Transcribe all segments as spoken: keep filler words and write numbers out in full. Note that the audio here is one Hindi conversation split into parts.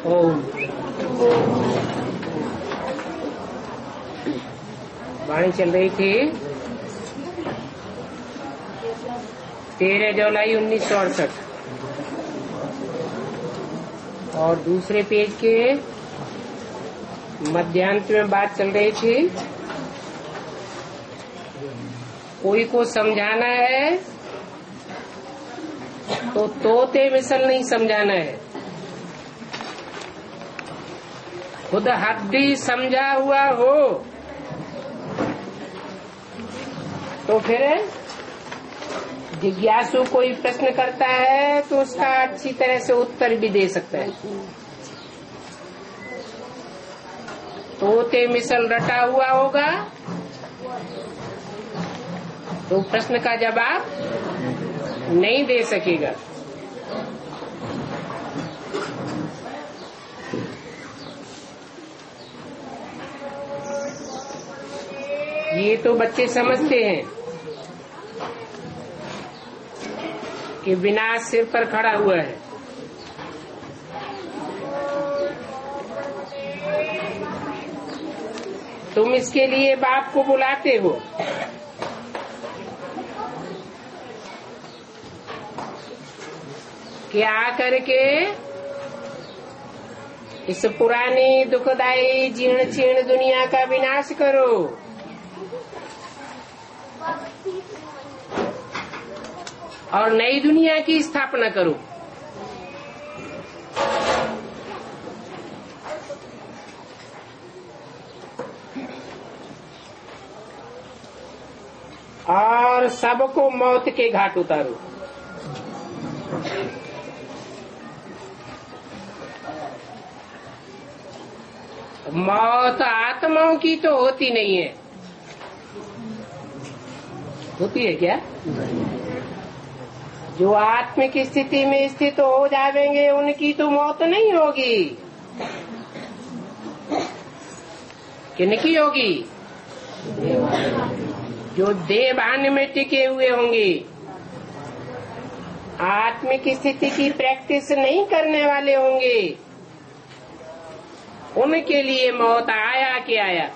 ओम। वाणी चल रही थी तेरह जुलाई उन्नीस सौ अड़सठ और दूसरे पेज के मध्यांत में बात चल रही थी कोई को समझाना है तो तोते मिसल नहीं समझाना है, खुद हड्डी समझा हुआ हो तो फिर जिज्ञासु कोई प्रश्न करता है तो उसका अच्छी तरह से उत्तर भी दे सकता है। तोते मिसल रटा हुआ होगा तो प्रश्न का जवाब नहीं दे सकेगा। ये तो बच्चे समझते हैं कि विनाश सिर पर खड़ा हुआ है, तुम इसके लिए बाप को बुलाते हो, कि आकर के इस पुरानी दुखदायी जीर्ण चीर्ण दुनिया का विनाश करो। और नई दुनिया की स्थापना करो। और सबको मौत के घाट उतारो। मौत आत्माओं की तो होती नहीं है, होती है क्या? जो आत्मिक स्थिति में स्थित हो जाएंगे उनकी तो मौत नहीं होगी, किनकी होगी? जो देवान में टिके हुए होंगे, आत्मिक स्थिति की प्रैक्टिस नहीं करने वाले होंगे, उनके लिए मौत आया कि आया।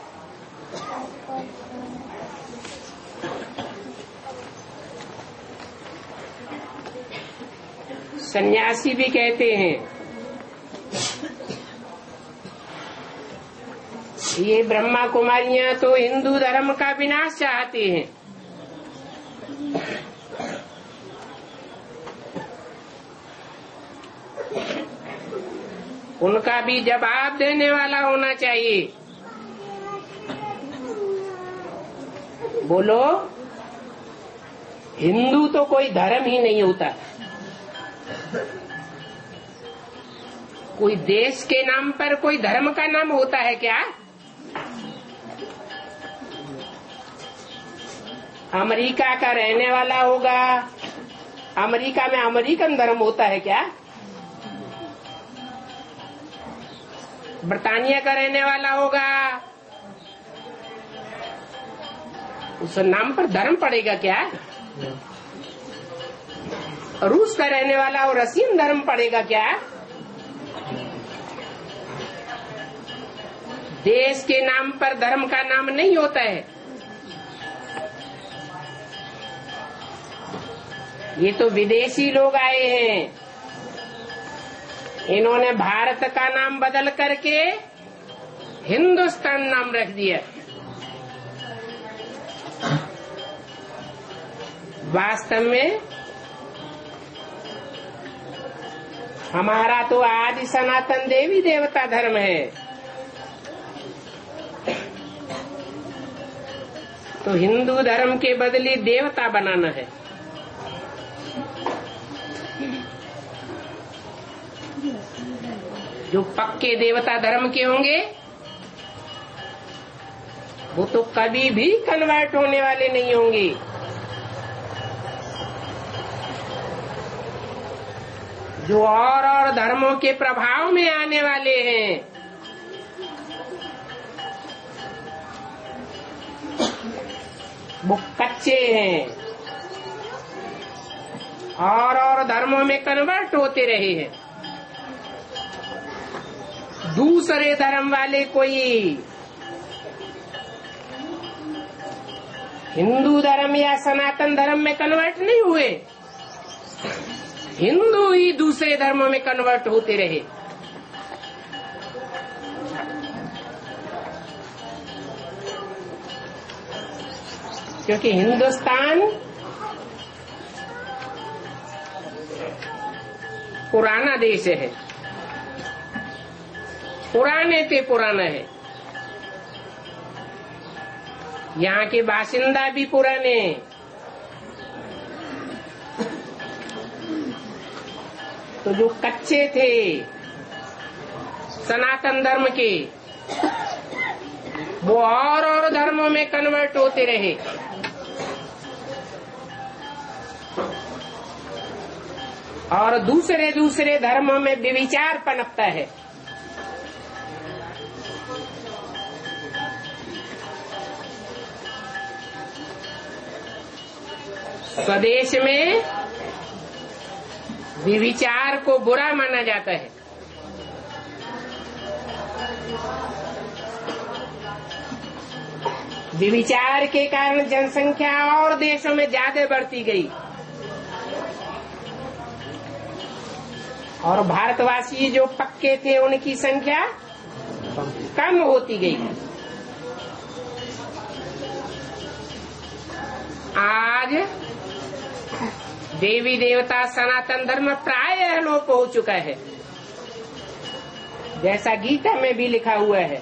सन्यासी भी कहते हैं ये ब्रह्मा कुमारियां तो हिंदू धर्म का विनाश चाहते हैं। उनका भी जवाब देने वाला होना चाहिए। बोलो, हिंदू तो कोई धर्म ही नहीं होता। कोई देश के नाम पर कोई धर्म का नाम होता है क्या? अमेरिका का रहने वाला होगा, अमेरिका में अमेरिकन धर्म होता है क्या? ब्रिटानिया का रहने वाला होगा, उस नाम पर धर्म पड़ेगा क्या? रूस का रहने वाला और रशियन धर्म पड़ेगा क्या? देश के नाम पर धर्म का नाम नहीं होता है। ये तो विदेशी लोग आए हैं, इन्होंने भारत का नाम बदल करके हिंदुस्तान नाम रख दिया। वास्तव में हमारा तो आदि सनातन देवी देवता धर्म है, तो हिंदू धर्म के बदले देवता बनाना है। जो पक्के देवता धर्म के होंगे वो तो कभी भी कन्वर्ट होने वाले नहीं होंगे। जो और और धर्मों के प्रभाव में आने वाले हैं, वो कच्चे हैं और और धर्मों में कन्वर्ट होते रहे हैं। दूसरे धर्म वाले कोई हिंदू धर्म या सनातन धर्म में कन्वर्ट नहीं हुए, हिंदू ही दूसरे धर्मों में कन्वर्ट होते रहे। क्योंकि हिंदुस्तान पुराना देश है, पुराने पे पुराना है, यहाँ के बाशिंदा भी पुराने, तो जो कच्चे थे सनातन धर्म के वो और और धर्मों में कन्वर्ट होते रहे। और दूसरे दूसरे धर्मों में व्यभिचार पनपता है। स्वदेश में व्यभिचार को बुरा माना जाता है। व्यभिचार के कारण जनसंख्या और देशों में ज्यादा बढ़ती गई और भारतवासी जो पक्के थे उनकी संख्या कम होती गई। आज देवी देवता सनातन धर्म प्रायः लोप हो चुका है, जैसा गीता में भी लिखा हुआ है।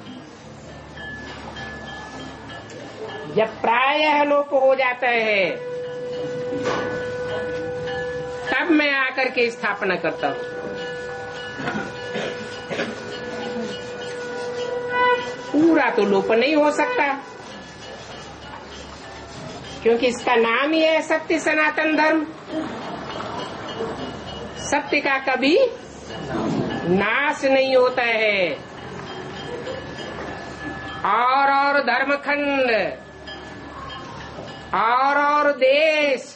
जब प्रायः लोप हो जाता है तब मैं आकर के स्थापना करता हूँ। पूरा तो लोप नहीं हो सकता, क्योंकि इसका नाम ही है सत्य सनातन धर्म। सत्य का कभी नाश नहीं होता है। और और धर्मखंड और और देश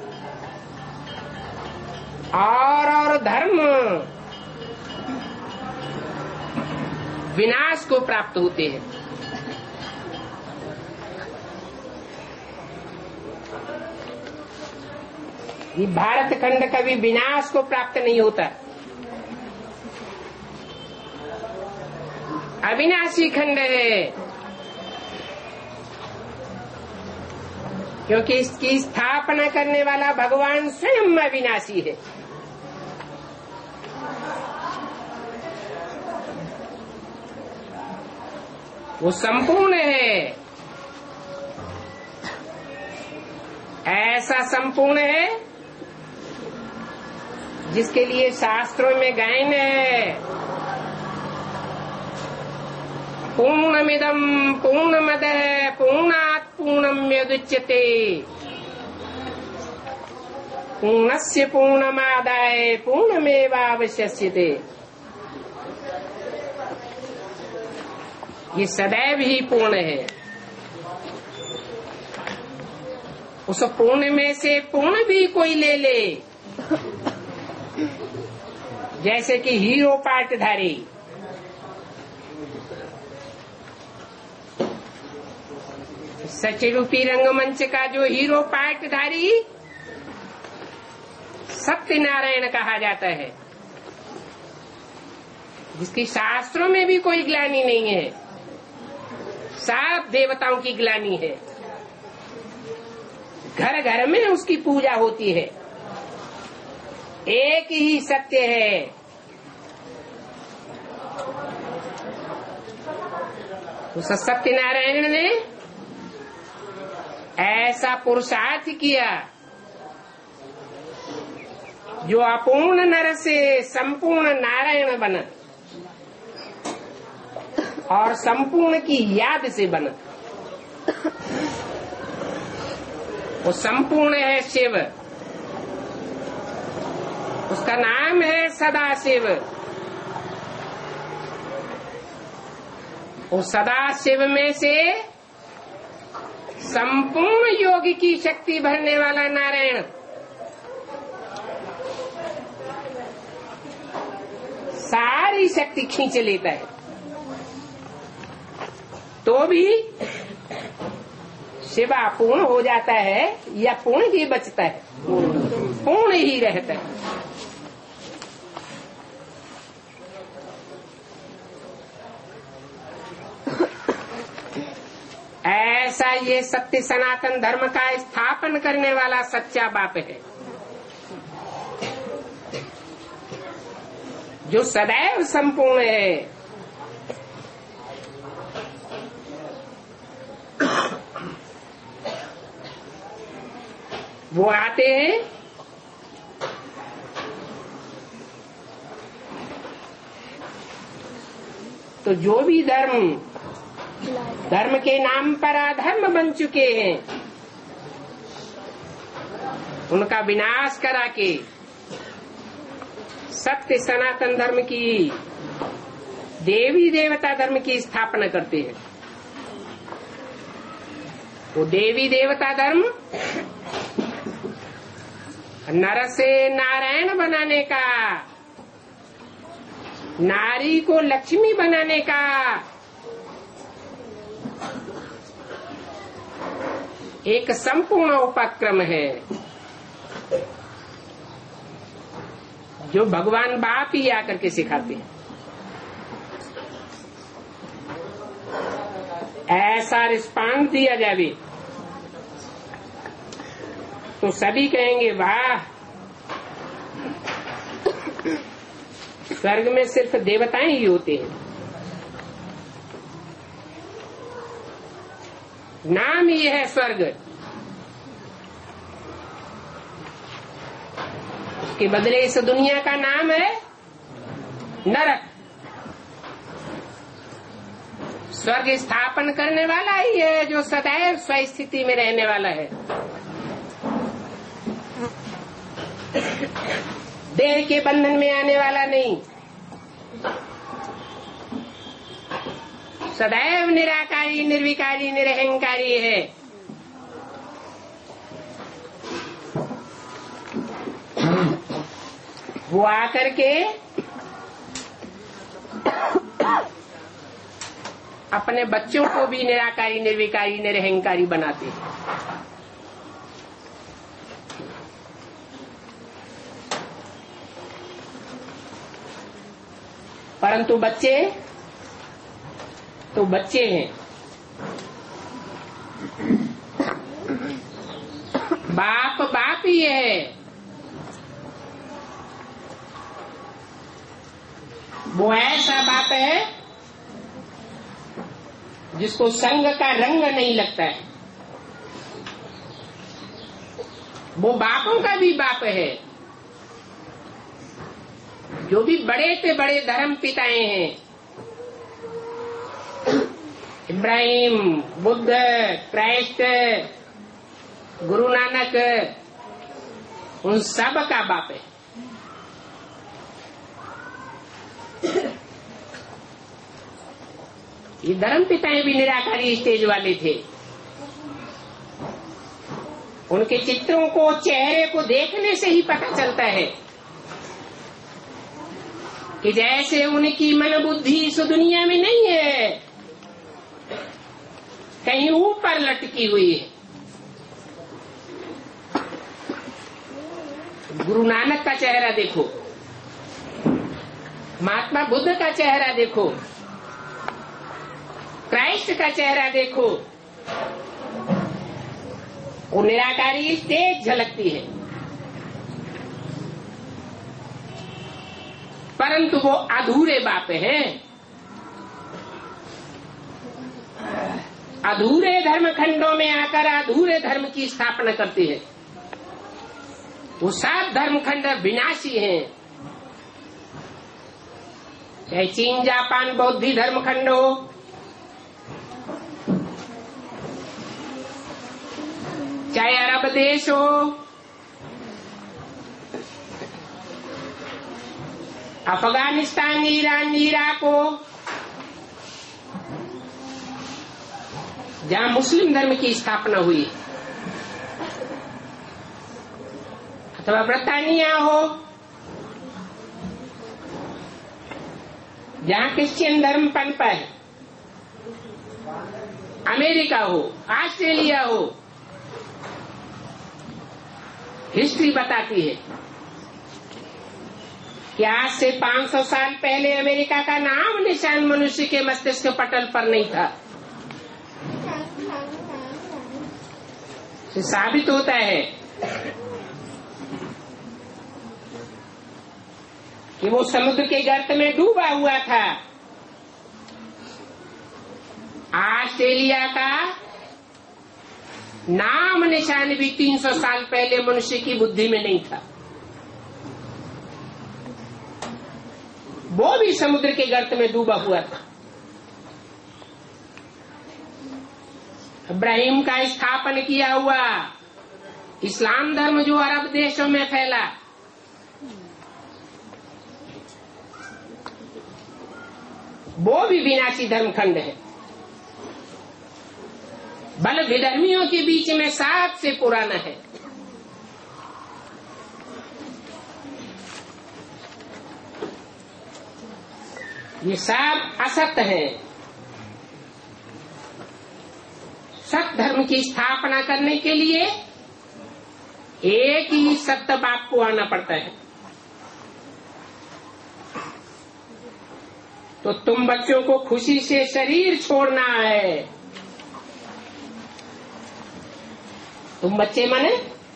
और और धर्म विनाश को प्राप्त होते हैं। ये भारत खंड कभी विनाश को प्राप्त नहीं होता। अविनाशी खंड है, क्योंकि इसकी स्थापना करने वाला भगवान स्वयं अविनाशी है। वो संपूर्ण है, ऐसा संपूर्ण है जिसके लिए शास्त्रों में गायन है, पूर्णमिदं पूर्णमदः पूर्णात् पूर्णमुदच्यते पूर्णस्य पूर्णमादाय पूर्णमेवावशिष्यते। ये सदैव ही पूर्ण है। उस पूर्ण में से पूर्ण भी कोई ले ले, जैसे कि हीरो पाटधारी। सचिरूपी रंगमंच का जो हीरो पाटधारी सत्यनारायण कहा जाता है, जिसकी शास्त्रों में भी कोई ग्लानि नहीं है, सब देवताओं की ग्लानि है। घर घर में उसकी पूजा होती है। एक ही सत्य है, उस सत्यनारायण ने ऐसा पुरुषार्थ किया जो अपूर्ण नर से संपूर्ण नारायण बना और संपूर्ण की याद से बना। वो संपूर्ण है शिव, उसका नाम है सदाशिव। वो सदाशिव में से संपूर्ण योग की शक्ति भरने वाला नारायण सारी शक्ति खींच लेता है, तो भी सेवा पूर्ण हो जाता है या पूर्ण ही बचता है? पूर्ण ही रहता है। ऐसा ये सत्य सनातन धर्म का स्थापन करने वाला सच्चा बाप है, जो सदैव संपूर्ण है। वो आते हैं तो जो भी धर्म धर्म के नाम पर अधर्म बन चुके हैं उनका विनाश करा के सत्य सनातन धर्म की, देवी देवता धर्म की स्थापना करते हैं। वो देवी देवता धर्म नर से नारायण बनाने का, नारी को लक्ष्मी बनाने का, एक संपूर्ण उपक्रम है जो भगवान बाप ही आकर के सिखाते हैं। ऐसा रिस्पांस दिया जाए तो सभी कहेंगे वाह, स्वर्ग में सिर्फ देवताएं ही होते हैं। नाम ही है स्वर्ग, उसके बदले इस दुनिया का नाम है नरक। स्वर्ग स्थापन करने वाला ही है जो सदैव स्वस्थिति में रहने वाला है, देह के बंधन में आने वाला नहीं, सदैव निराकारी निर्विकारी निरहंकारी है। वो आकर के अपने बच्चों को भी निराकारी निर्विकारी निरहंकारी बनाते हैं। परंतु बच्चे तो बच्चे हैं, बाप बाप ही है। वो ऐसा बाप है जिसको संग का रंग नहीं लगता है। वो बापों का भी बाप है, जो भी बड़े से बड़े धर्म पिताएं हैं, इब्राहिम, बुद्ध, क्राइस्ट, गुरु नानक, उन सब का बाप है। ये धर्म पिताएं भी निराकारी स्टेज वाले थे। उनके चित्रों को, चेहरे को देखने से ही पता चलता है कि जैसे उनकी मन बुद्धि इस दुनिया में नहीं है, कहीं ऊपर लटकी हुई है। गुरु नानक का चेहरा देखो, महात्मा बुद्ध का चेहरा देखो, क्राइस्ट का चेहरा देखो, वो निराकारी तेज झलकती है, परंतु वो अधूरे बाप हैं। अधूरे धर्म खंडों में आकर अधूरे धर्म की स्थापना करते हैं। वो सात धर्म खंड विनाशी हैं, चाहे चीन, जापान, बौद्धी धर्म खंड हो, चाहे अरब देश हो, अफगानिस्तान, ईरान, इराक हो, जहां मुस्लिम धर्म की स्थापना हुई, अथवा ब्रिटानिया हो, जहाँ क्रिश्चियन धर्म पनपा है, अमेरिका हो, ऑस्ट्रेलिया हो, हिस्ट्री बताती है कि आज से पाँच सौ साल पहले अमेरिका का नाम निशान मनुष्य के मस्तिष्क पटल पर नहीं था। तो साबित होता है कि वो समुद्र के गर्त में डूबा हुआ था। ऑस्ट्रेलिया का नाम निशान भी तीन सौ साल पहले मनुष्य की बुद्धि में नहीं था। वो भी समुद्र के गर्त में डूबा हुआ था। इब्राहिम का स्थापन किया हुआ इस्लाम धर्म जो अरब देशों में फैला, वो भी विनाशी धर्मखंड है। बल विधर्मियों के बीच में सबसे पुराना है। ये सब असत्य है। सत्य धर्म की स्थापना करने के लिए एक ही सत्य बाप को आना पड़ता है। तो तुम बच्चों को खुशी से शरीर छोड़ना है। तुम बच्चे माने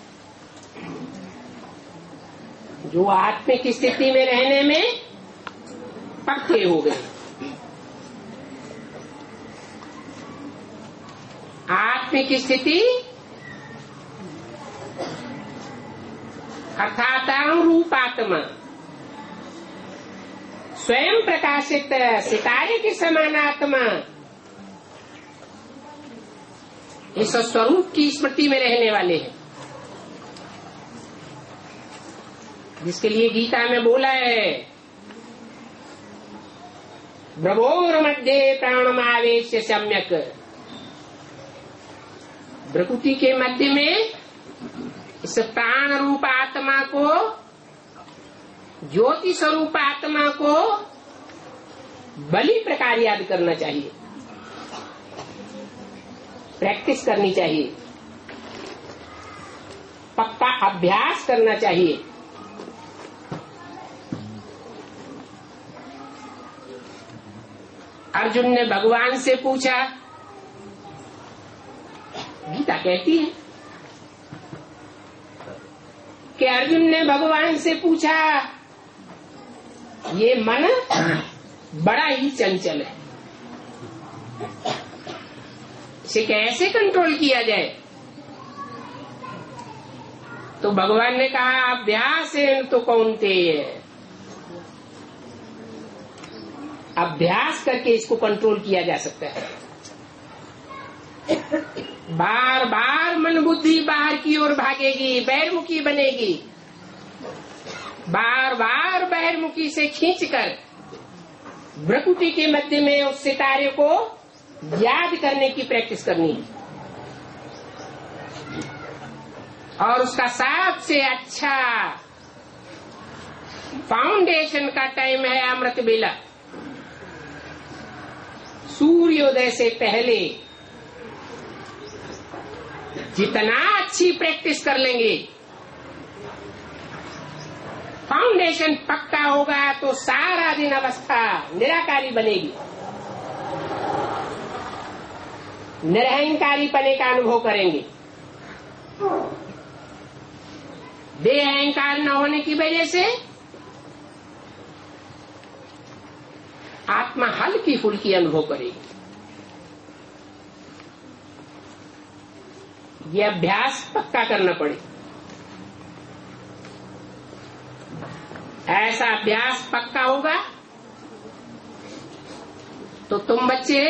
जो आत्मिक स्थिति में रहने में पक्के हो गए। आत्मिक स्थिति अर्थात अनुरूप आत्मा, स्वयं प्रकाशित सितारे के समान आत्मा इस स्वरूप की स्मृति में रहने वाले हैं, जिसके लिए गीता में बोला है ब्रभोर मध्य प्राणमावेश सम्यक। प्रकृति के मध्य में इस प्राण रूप आत्मा को, ज्योति स्वरूप आत्मा को बलि प्रकार याद करना चाहिए, प्रैक्टिस करनी चाहिए, पक्का अभ्यास करना चाहिए। अर्जुन ने भगवान से पूछा, गीता कहती है कि अर्जुन ने भगवान से पूछा, ये मन बड़ा ही चंचल है, इसे कैसे कंट्रोल किया जाए? तो भगवान ने कहा, अभ्यास है तो कौनतेय, अभ्यास करके इसको कंट्रोल किया जा सकता है। बार बार मन बुद्धि बाहर की ओर भागेगी, बहिर्मुखी बनेगी, बार बार बहिर्मुखी से खींचकर प्रकृति के मध्य में उस सितारे को याद करने की प्रैक्टिस करनी है। और उसका सबसे अच्छा फाउंडेशन का टाइम है अमृत बेला। सूर्योदय से पहले जितना अच्छी प्रैक्टिस कर लेंगे, फाउंडेशन पक्का होगा, तो सारा दिन अवस्था निराकारी बनेगी, निरहंकारी पने का अनुभव करेंगे। देह अहंकार न होने की वजह से आत्मा हल्की फुल्की अनुभव करेगी। ये अभ्यास पक्का करना पड़े। ऐसा अभ्यास पक्का होगा तो तुम बच्चे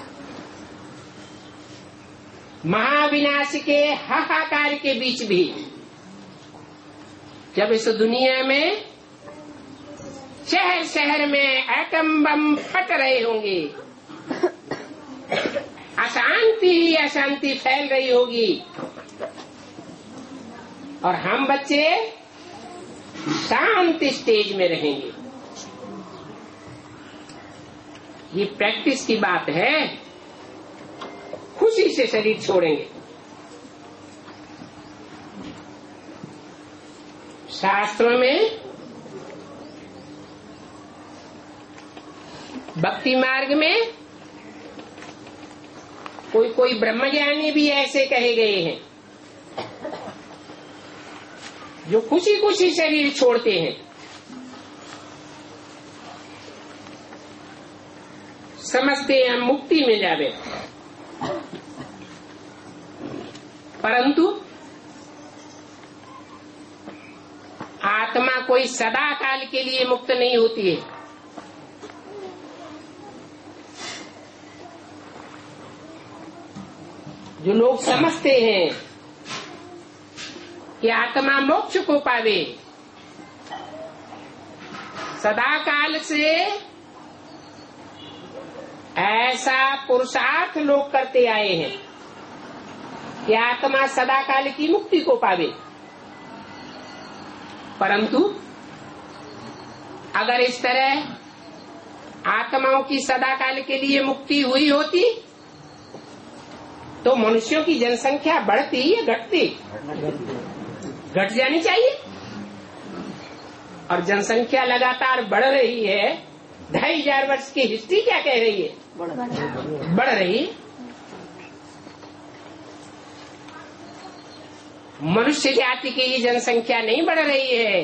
महाविनाश के हाहाकार के बीच भी, जब इस दुनिया में शहर शहर में एटम बम फट रहे होंगे, अशांति ही अशांति फैल रही होगी, और हम बच्चे शांति स्टेज में रहेंगे, ये प्रैक्टिस की बात है। खुशी से शरीर छोड़ेंगे। शास्त्रों में भक्ति मार्ग में कोई कोई ब्रह्मज्ञानी भी ऐसे कहे गए हैं जो खुशी खुशी शरीर छोड़ते हैं। समझते हैं हम मुक्ति में जावे, परंतु आत्मा कोई सदा काल के लिए मुक्त नहीं होती है। जो लोग समझते हैं कि आत्मा मोक्ष को पावे, सदा काल से ऐसा पुरुषार्थ लोग करते आए हैं कि आत्मा सदा काल की मुक्ति को पावे, परंतु अगर इस तरह आत्माओं की सदा काल के लिए मुक्ति हुई होती तो मनुष्यों की जनसंख्या बढ़ती या घटती? घट जानी चाहिए। और जनसंख्या लगातार बढ़ रही है। ढाई हजार वर्ष की हिस्ट्री क्या कह रही है? बढ़ रही है। मनुष्य जाति की ये जनसंख्या नहीं बढ़ रही है।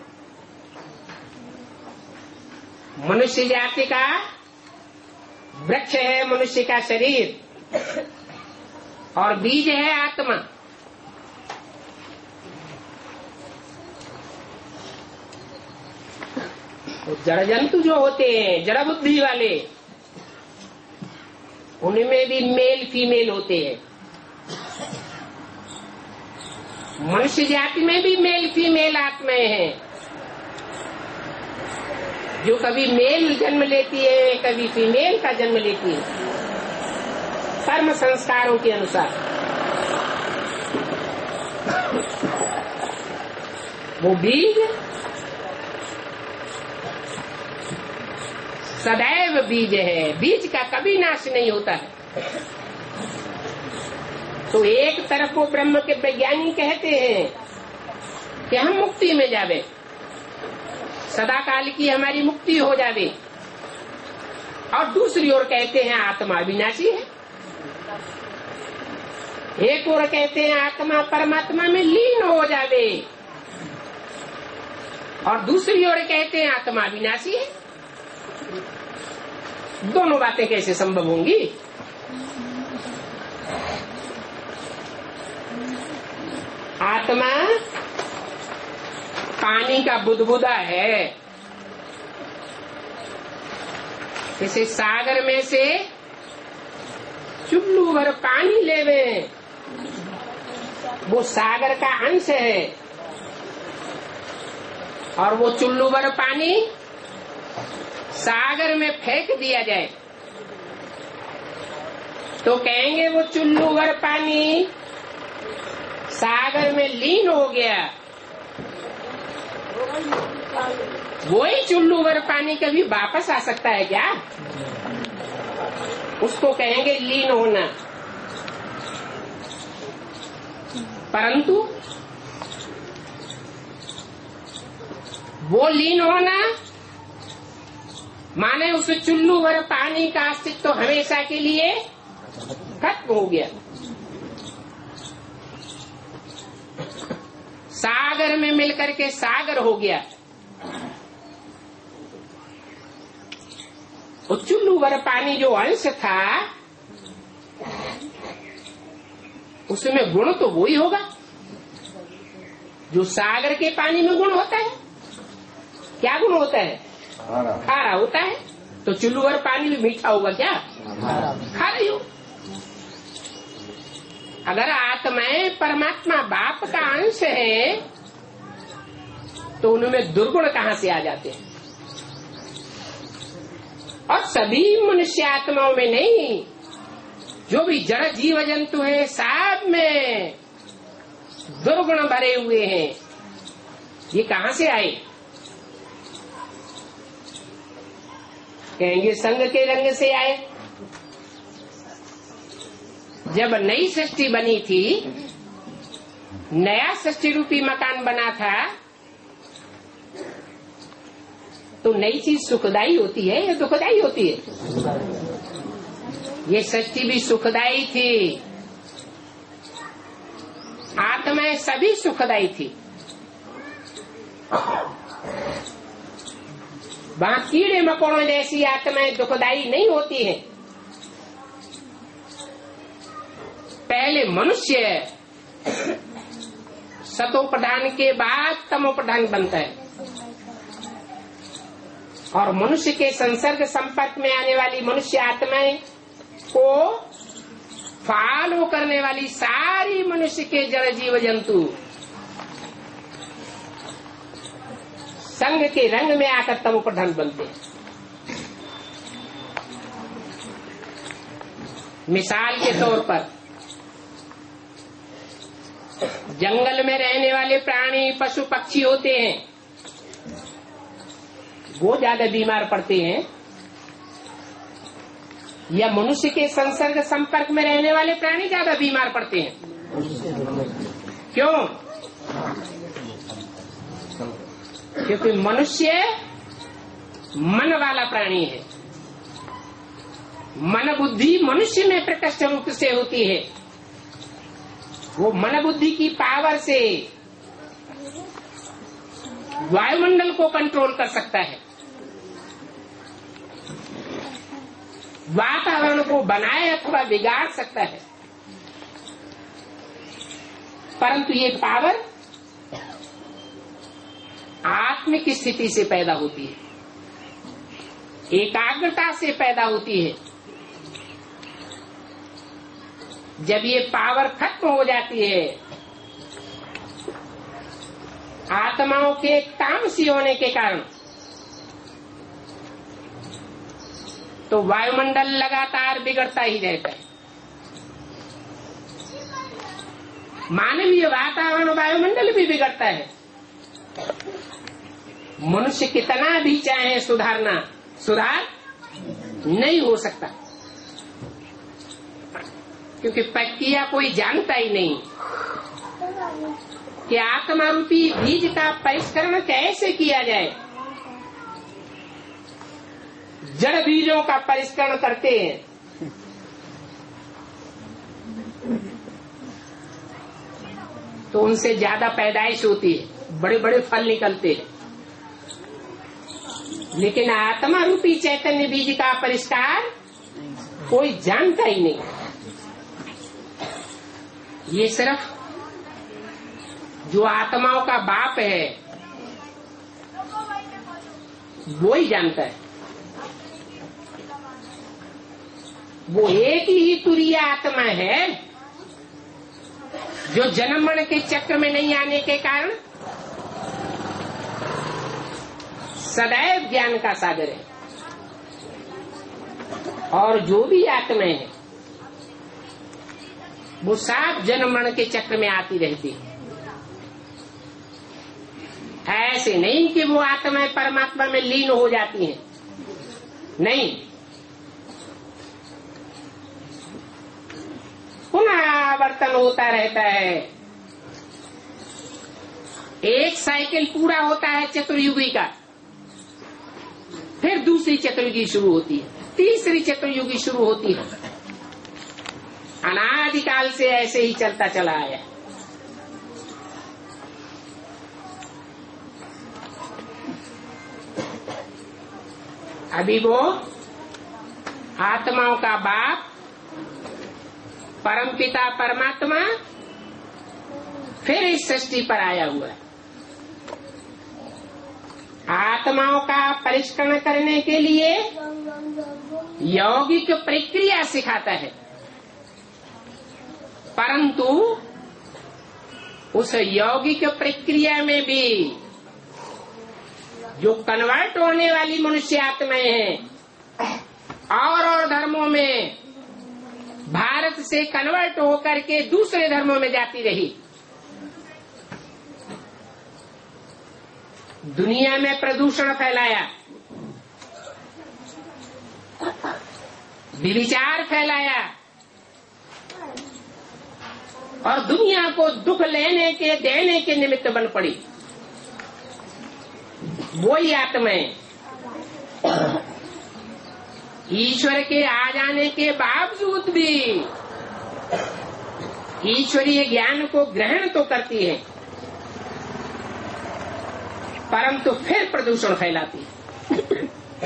मनुष्य जाति का वृक्ष है मनुष्य का शरीर और बीज है आत्मा। जड़ जंतु जो होते हैं, जड़ बुद्धि वाले, उनमें भी मेल फीमेल होते हैं। मनुष्य जाति में भी मेल फीमेल आत्माएं हैं जो कभी मेल जन्म लेती है, कभी फीमेल का जन्म लेती है कर्म संस्कारों के अनुसार। वो बीज सदैव बीज है, बीज का कभी नाश नहीं होता है। तो एक तरफ वो ब्रह्म के वैज्ञानिक कहते हैं कि हम मुक्ति में जावे, सदा काल की हमारी मुक्ति हो जावे, और दूसरी ओर कहते हैं आत्मा अविनाशी है। एक ओर कहते हैं आत्मा परमात्मा में लीन हो जावे, और दूसरी ओर कहते हैं आत्मा अविनाशी है। दोनों बातें कैसे संभव होंगी? आत्मा पानी का बुदबुदा है। जैसे सागर में से चुल्लू भर पानी लेवे, वो सागर का अंश है, और वो चुल्लू भर पानी सागर में फेंक दिया जाए तो कहेंगे वो चुल्लू भर पानी सागर में लीन हो गया। वही चुल्लू भर पानी कभी वापस आ सकता है क्या? उसको कहेंगे लीन होना। परंतु वो लीन होना माने उस चुल्लू भर पानी का अस्तित्व तो हमेशा के लिए खत्म हो गया। सागर में मिलकर के सागर हो गया। वो चुल्लू भर पानी जो अंश था उसमें गुण तो वो ही होगा जो सागर के पानी में गुण होता है। क्या गुण होता है? खारा होता है। तो चुल्लू भर पानी भी मीठा होगा क्या? खारा ही हो। अगर आत्माएं परमात्मा बाप का अंश है तो उनमें दुर्गुण कहाँ से आ जाते हैं? और सभी मनुष्य आत्माओं में नहीं, जो भी जड़ जीव जंतु है सब में दुर्गुण भरे हुए हैं। ये कहाँ से आए? कहेंगे संग के रंग से आए। जब नई सृष्टि बनी थी, नया सृष्टि रूपी मकान बना था, तो नई चीज सुखदायी होती है या दुखदायी होती है? ये सृष्टि भी सुखदायी थी, आत्माएं सभी सुखदायी थी। वहां कीड़े मकोड़ों जैसी आत्माएं दुखदायी नहीं होती हैं। पहले मनुष्य सतोप्रधान के बाद तमोप्रधान बनता है, और मनुष्य के संसर्ग संपर्क में आने वाली मनुष्य आत्माएं को फॉलो करने वाली सारी मनुष्य के जड़ जीव जंतु संग के रंग में आकर तमोप्रधान बनते हैं। मिसाल के तौर पर जंगल में रहने वाले प्राणी पशु पक्षी होते हैं, वो ज्यादा बीमार पड़ते हैं, या मनुष्य के संसर्ग संपर्क में रहने वाले प्राणी ज्यादा बीमार पड़ते हैं? क्यों? क्योंकि मनुष्य मन वाला प्राणी है। मन बुद्धि मनुष्य में प्रकट रूप से होती है। वो मन बुद्धि की पावर से वायुमंडल को कंट्रोल कर सकता है, वातावरण को बनाए अथवा बिगाड़ सकता है। परंतु ये पावर आत्मिक स्थिति से पैदा होती है, एकाग्रता से पैदा होती है। जब ये पावर खत्म हो जाती है, आत्माओं के तामसी होने के कारण, तो वायुमंडल लगातार बिगड़ता ही रहता है। मानवीय वातावरण वायुमंडल भी बिगड़ता है। मनुष्य कितना भी चाहे सुधारना, सुधार नहीं हो सकता, क्योंकि प्रक्रिया कोई जानता ही नहीं कि आत्मा रूपी बीज का परिष्करण कैसे किया जाए। जड़ बीजों का परिष्करण करते हैं, तो उनसे ज्यादा पैदाइश होती है, बड़े बड़े फल निकलते हैं। लेकिन आत्मा रूपी चैतन्य बीज का परिष्कार कोई जानता ही नहीं। ये सिर्फ जो आत्माओं का बाप है वो ही जानता है। वो एक ही तुरीय आत्मा है जो जन्म मरण के चक्र में नहीं आने के कारण सदैव ज्ञान का सागर है। और जो भी आत्माएं हैं वो सात जन्म मरण के चक्र में आती रहती है। ऐसे नहीं कि वो आत्माएं परमात्मा में लीन हो जाती हैं, नहीं, पुनः आवर्तन होता रहता है। एक साइकिल पूरा होता है चतुर्युगी का, फिर दूसरी चतुर्युगी शुरू होती है, तीसरी चतुर्युगी शुरू होती है। अनादिकाल से ऐसे ही चलता चला आया। अभी वो आत्माओं का बाप परमपिता परमात्मा फिर इस सृष्टि पर आया हुआ है। आत्माओं का परिष्करण करने के लिए यौगिक प्रक्रिया सिखाता है, परंतु उस यौगिक प्रक्रिया में भी जो कन्वर्ट होने वाली मनुष्य आत्माएं हैं और और धर्मों में भारत से कन्वर्ट होकर के दूसरे धर्मों में जाती रही, दुनिया में प्रदूषण फैलाया, विचार फैलाया और दुनिया को दुख लेने के देने के निमित्त बन पड़ी। वही आत्माएं ईश्वर के आ जाने के बावजूद भी ईश्वरीय ज्ञान को ग्रहण तो करती है, परंतु फिर प्रदूषण फैलाती है।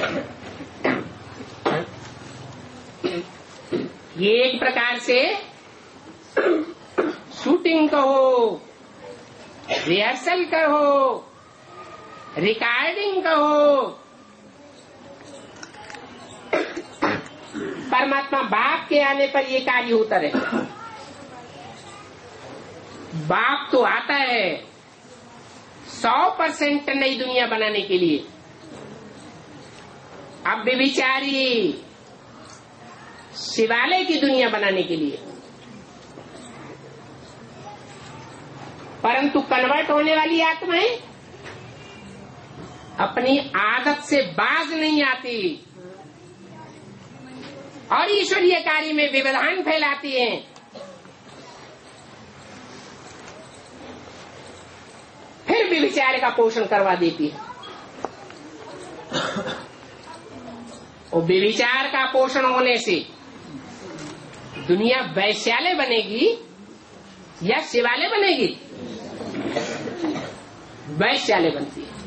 ये एक प्रकार से शूटिंग कहो, रिहर्सल कहो, रिकॉर्डिंग कहो, परमात्मा बाप के आने पर ये कार्य होता रहे। बाप तो आता है सौ परसेंट नई दुनिया बनाने के लिए। अब बेविचारी शिवालय की दुनिया बनाने के लिए, परंतु कन्वर्ट होने वाली आत्माएं अपनी आदत से बाज नहीं आती और ईश्वरीय कार्य में व्यवधान फैलाती हैं। फिर भी विचार का पोषण करवा देती है। और विचार का पोषण होने से दुनिया वैश्यालय बनेगी या शिवालय बनेगी? वैश्यालय बनती है,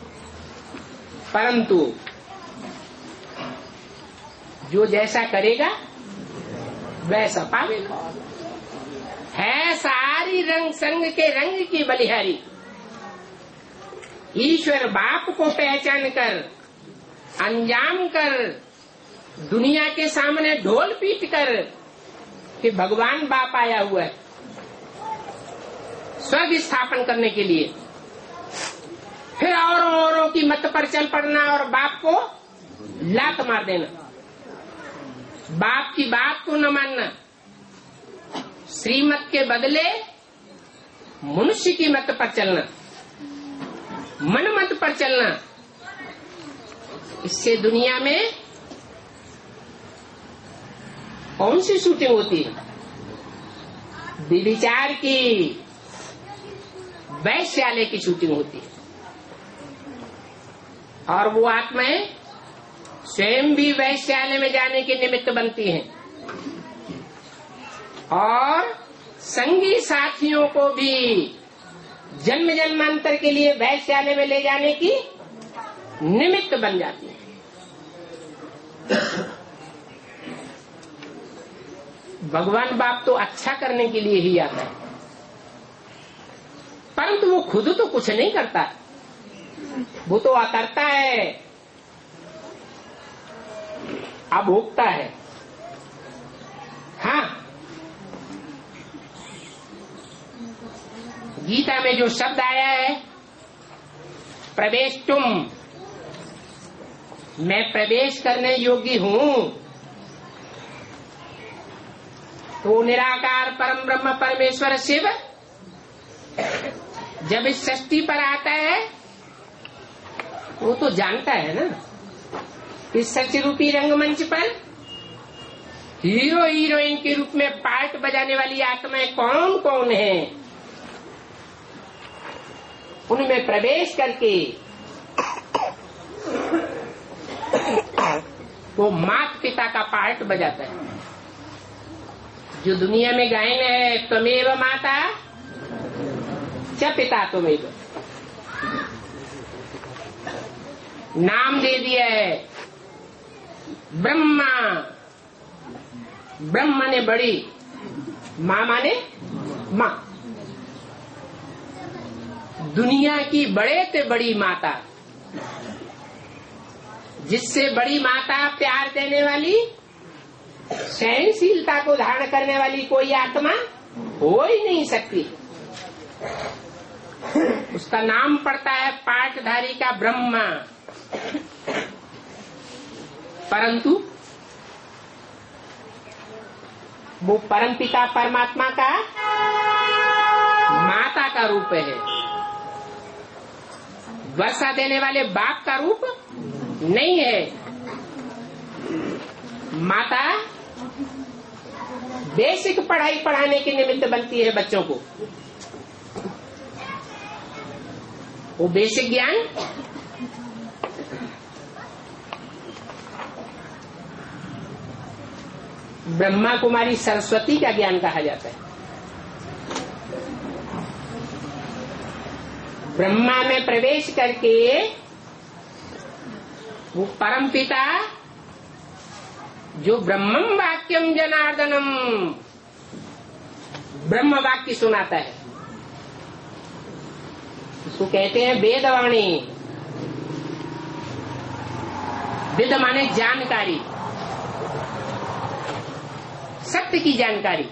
परंतु जो जैसा करेगा वैसा पावेगा। है सारी रंग संग के रंग की बलिहारी। ईश्वर बाप को पहचान कर अंजाम कर दुनिया के सामने ढोल पीट कर कि भगवान बाप आया हुआ है स्वर्ग स्थापन करने के लिए, फिर औरों औरों की मत पर चल पड़ना और बाप को लात मार देना, बाप की बात को न मानना, श्रीमत के बदले मनुष्य की मत पर चलना, मन मत पर चलना। इससे दुनिया में कौन सी शूटिंग होती है? विचार की, वैश्यालय की शूटिंग होती है। और वो आत्माएं स्वयं भी वैश्यालय में जाने के निमित्त बनती हैं और संगी साथियों को भी जन्म जन्मांतर के लिए वैश्यालय में ले जाने की निमित्त बन जाती है। भगवान बाप तो अच्छा करने के लिए ही आता है, परंतु वो खुद तो कुछ नहीं करता, वो तो करता है, अब भोगता है। हाँ, गीता में जो शब्द आया है प्रवेश तुम, मैं प्रवेश करने योग्य हूँ, तो निराकार परम ब्रह्म परमेश्वर शिव जब इस सृष्टि पर आता है वो तो जानता है ना इस सच रूपी रंगमंच पर हीरो हीरोइन के रूप में पार्ट बजाने वाली आत्माएं कौन कौन है। उनमें प्रवेश करके वो माता पिता का पार्ट बजाता है। जो दुनिया में गायन है त्वमेव माता च पिता त्वमेव, नाम दे दिया है ब्रह्मा, ब्रह्मा ने बड़ी, माँ माने माँ, दुनिया की बड़े से बड़ी माता, जिससे बड़ी माता प्यार देने वाली, सहनशीलता को धारण करने वाली कोई आत्मा हो ही नहीं सकती। उसका नाम पड़ता है पाठधारी का ब्रह्मा। परंतु वो परमपिता परमात्मा का माता का रूप है, वर्षा देने वाले बाप का रूप नहीं है। माता बेसिक पढ़ाई पढ़ाने के निमित्त बनती है बच्चों को। वो बेसिक ज्ञान ब्रह्मा कुमारी सरस्वती का ज्ञान कहा जाता है। ब्रह्मा में प्रवेश करके वो परम पिता जो ब्रह्मम वाक्यम जनार्दनम ब्रह्म वाक्य सुनाता है, उसको कहते हैं वेदवाणी। वेद माने जानकारी, सत्य की जानकारी।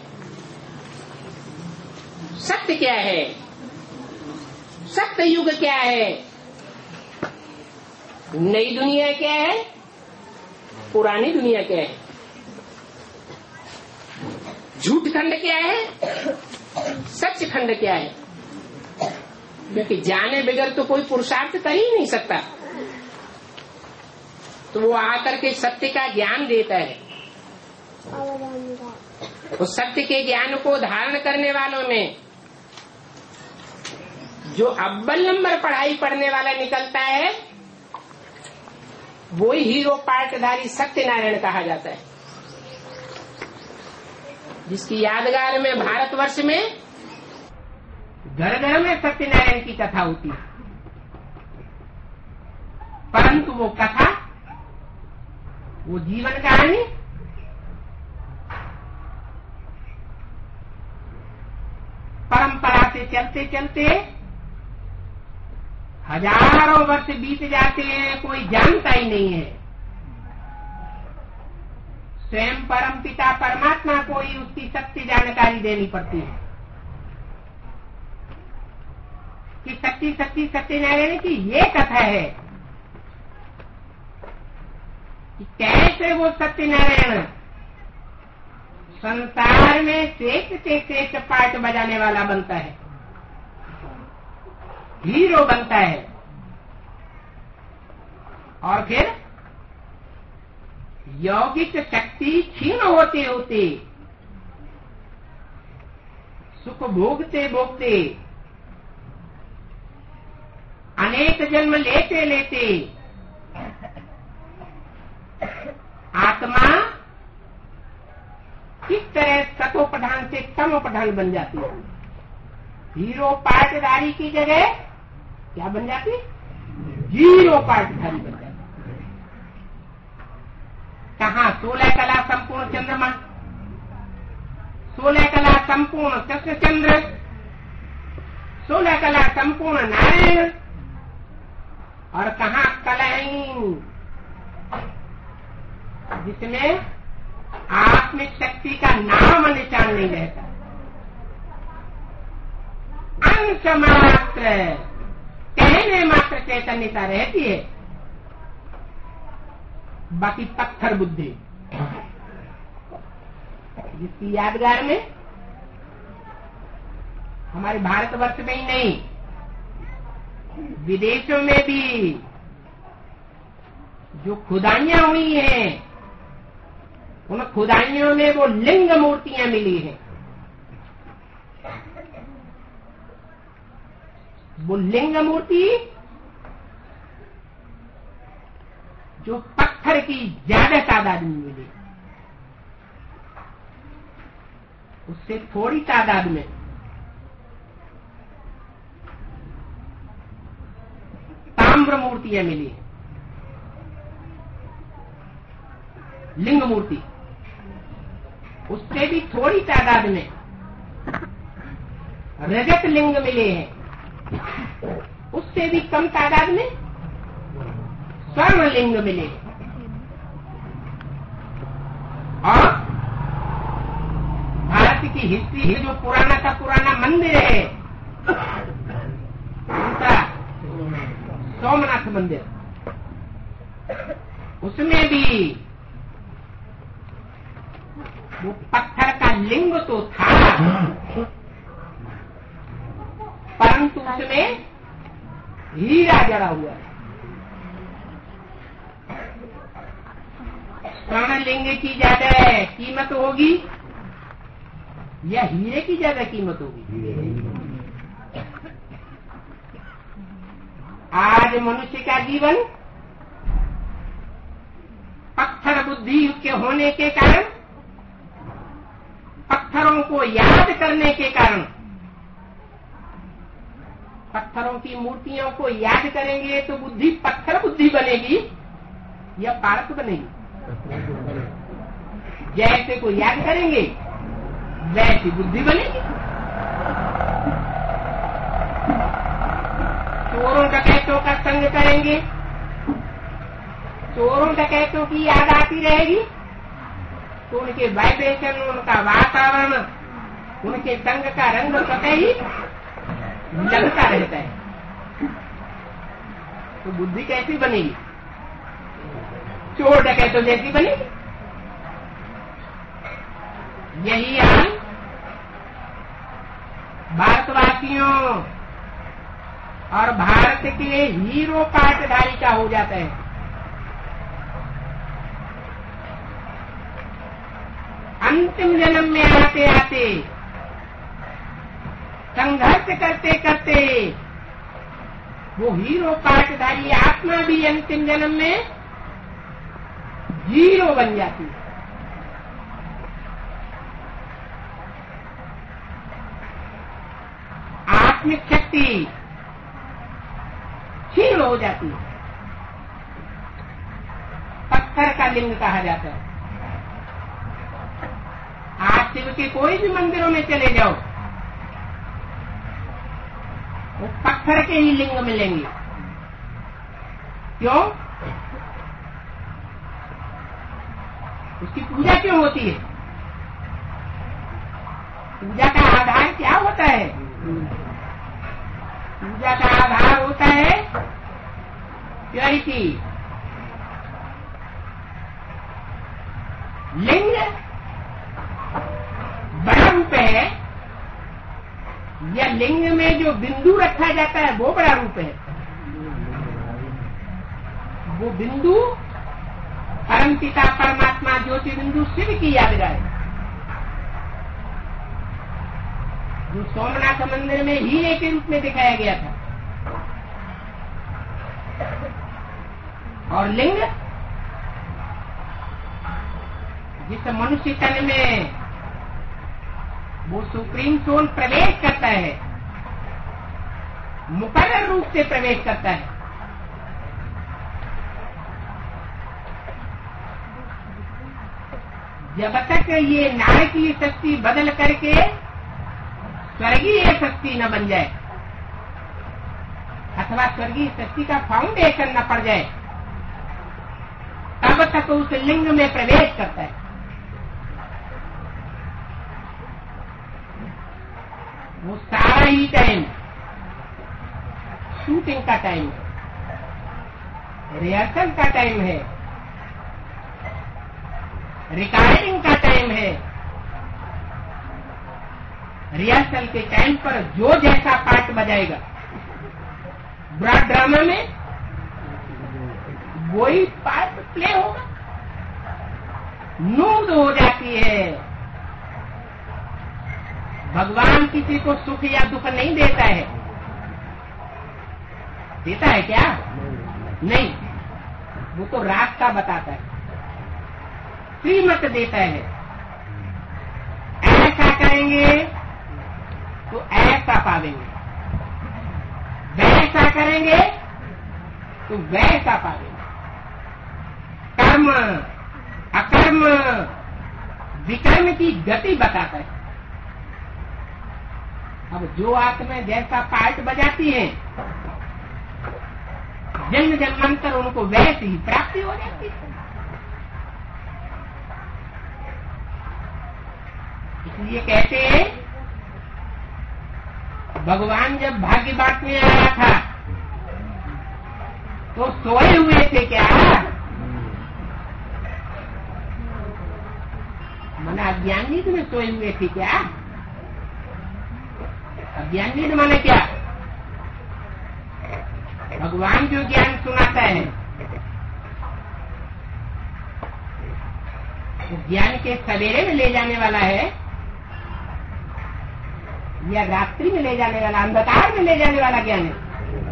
सत्य क्या है, सत्य युग क्या है, नई दुनिया क्या है, पुरानी दुनिया क्या है, झूठ खंड क्या है, सच खंड क्या है। क्योंकि जाने बगैर तो कोई पुरुषार्थ कर ही नहीं सकता। तो वो आकर के सत्य का ज्ञान देता है। उस सत्य के ज्ञान को धारण करने वालों में जो अव्वल नंबर पढ़ाई पढ़ने वाला निकलता है, वो ही हीरो पार्टधारी सत्यनारायण कहा जाता है, जिसकी यादगार में भारतवर्ष में घर घर में सत्यनारायण की कथा होती है। परंतु वो कथा, वो जीवन कहानी परंपरा से चलते चलते हजारों वर्ष बीत जाते हैं, कोई जानता ही नहीं है। स्वयं परम पिता परमात्मा को ही उसकी सत्य जानकारी देनी पड़ती है कि सच्ची सच्ची सत्यनारायण की ये कथा है कि कैसे वो सत्यनारायण संसार में श्रेष्ठ से श्रेष्ठ पाठ बजाने वाला बनता है, हीरो बनता है, और फिर यौगिक शक्ति क्षीण होते होते सुख भोगते भोगते अनेक जन्म लेते लेते आत्मा किस तरह सतोप्रधान से तमोप्रधान बन जाती है। हीरो पार्टधारी की जगह क्या बन जाती, जीरो पार्टधारी बन जाती। कहाँ सोलह कला संपूर्ण चंद्रमा, सोलह कला संपूर्ण कृष्ण चंद्र, सोलह कला संपूर्ण नारायण, और कहाँ कलाहीन जिसमें आत्मिक शक्ति का नाम निशान नहीं रहता। अंश मात्र, कहने मात्र चैतन्यता रहती है, बाकी पत्थर बुद्धि। जिसकी यादगार में हमारे भारतवर्ष में ही नहीं, विदेशों में भी जो खुदाइयां हुई हैं, उन खुदाइयों में वो लिंग मूर्तियां मिली हैं। वो लिंग मूर्ति जो पत्थर की ज्यादा तादाद में मिली, उससे थोड़ी तादाद में ताम्र मूर्तियां मिली है, लिंग मूर्ति। उससे भी थोड़ी तादाद में रजत लिंग मिले हैं, उससे भी कम तादाद में स्वर्ण लिंग मिले। और भारत की हिस्ट्री जो पुराना का पुराना मंदिर है, उनका सोमनाथ मंदिर, उसमें भी वो पत्थर का लिंग तो था, परंतु उसमें हीरा जड़ा हुआ है। स्वर्ण लिंग की ज्यादा कीमत होगी या हीरे की ज्यादा कीमत होगी? आज मनुष्य का जीवन पत्थर बुद्धि के होने के कारण, पत्थरों को याद करने के कारण, पत्थरों की मूर्तियों को याद करेंगे तो बुद्धि पत्थर बुद्धि बनेगी या पारस बनेगी? जैसे को याद करेंगे वैसी बुद्धि बनेगी। चोरों डकैतों का संग करेंगे, चोरों डकैतों की याद आती रहेगी तो उनके वाइब्रेशन, उनका वातावरण, उनके संग का रंग स्वतः ही लगता रहता है। तो बुद्धि कैसी बनेगी? चोर डकैतों जैसी बनेगी। यही हाल भारतवासियों और भारत के हीरो पाटधारी का हो जाता है। अंतिम जन्म में आते आते, संघर्ष करते करते वो हीरो पाटधारी आत्मा भी अंतिम जन्म में जीरो बन जाती है। आत्मिक शक्ति क्षीण हो जाती है। पत्थर का लिंग कहा जाता है। आज शिव के कोई भी मंदिरों में चले जाओ, वो पत्थर के ही लिंग मिलेंगे। क्यों? उसकी पूजा क्यों होती है? पूजा का आधार क्या होता है? पूजा का आधार होता है प्योरिटी। लिंग बड़ा रूप है या लिंग में जो बिंदु रखा जाता है वो बड़ा रूप है? वो बिंदु परम पिता परमात्मा ज्योति बिंदु शिव की यादगार है, जो सोमनाथ मंदिर में हीरे के रूप में दिखाया गया था। और लिंग जिस मनुष्य तन में वो सुप्रीम सोल प्रवेश करता है, मुकर्रर रूप से प्रवेश करता है। जब तक ये नारकीय शक्ति बदल करके स्वर्गीय शक्ति न बन जाए अथवा स्वर्गीय शक्ति का फाउंडेशन न पड़ जाए, तब तक उस लिंग में प्रवेश करता है। वो सारा ही टाइम शूटिंग का टाइम है, रिहर्सल का टाइम है, रिकॉर्डिंग का टाइम है। रिहर्सल के टाइम पर जो जैसा पार्ट बजाएगा ब्रॉड ड्रामा में वही पार्ट प्ले होगा। नूद हो जाती है। भगवान किसी को सुख या दुख नहीं देता है। देता है क्या? नहीं, वो तो रास्ता बताता है, श्रीमत देता है। ऐसा करेंगे तो ऐसा पावेंगे, वैसा करेंगे तो वैसा पावेंगे। कर्म अकर्म विकर्म की गति बताता है। अब जो आत्मा जैसा पार्ट बजाती है, जन्म जन्मांतर उनको वैसी ही प्राप्ति हो जाती है। इसलिए कहते हैं भगवान जब भाग्य बांटने आया था तो सोए हुए थे क्या? मना अज्ञान नींद में सोए हुए थे क्या? अज्ञान नींद माने क्या? भगवान जो ज्ञान सुनाता है ज्ञान के सवेरे में ले जाने वाला है या रात्रि में ले जाने वाला, अंधकार में ले जाने वाला ज्ञान है।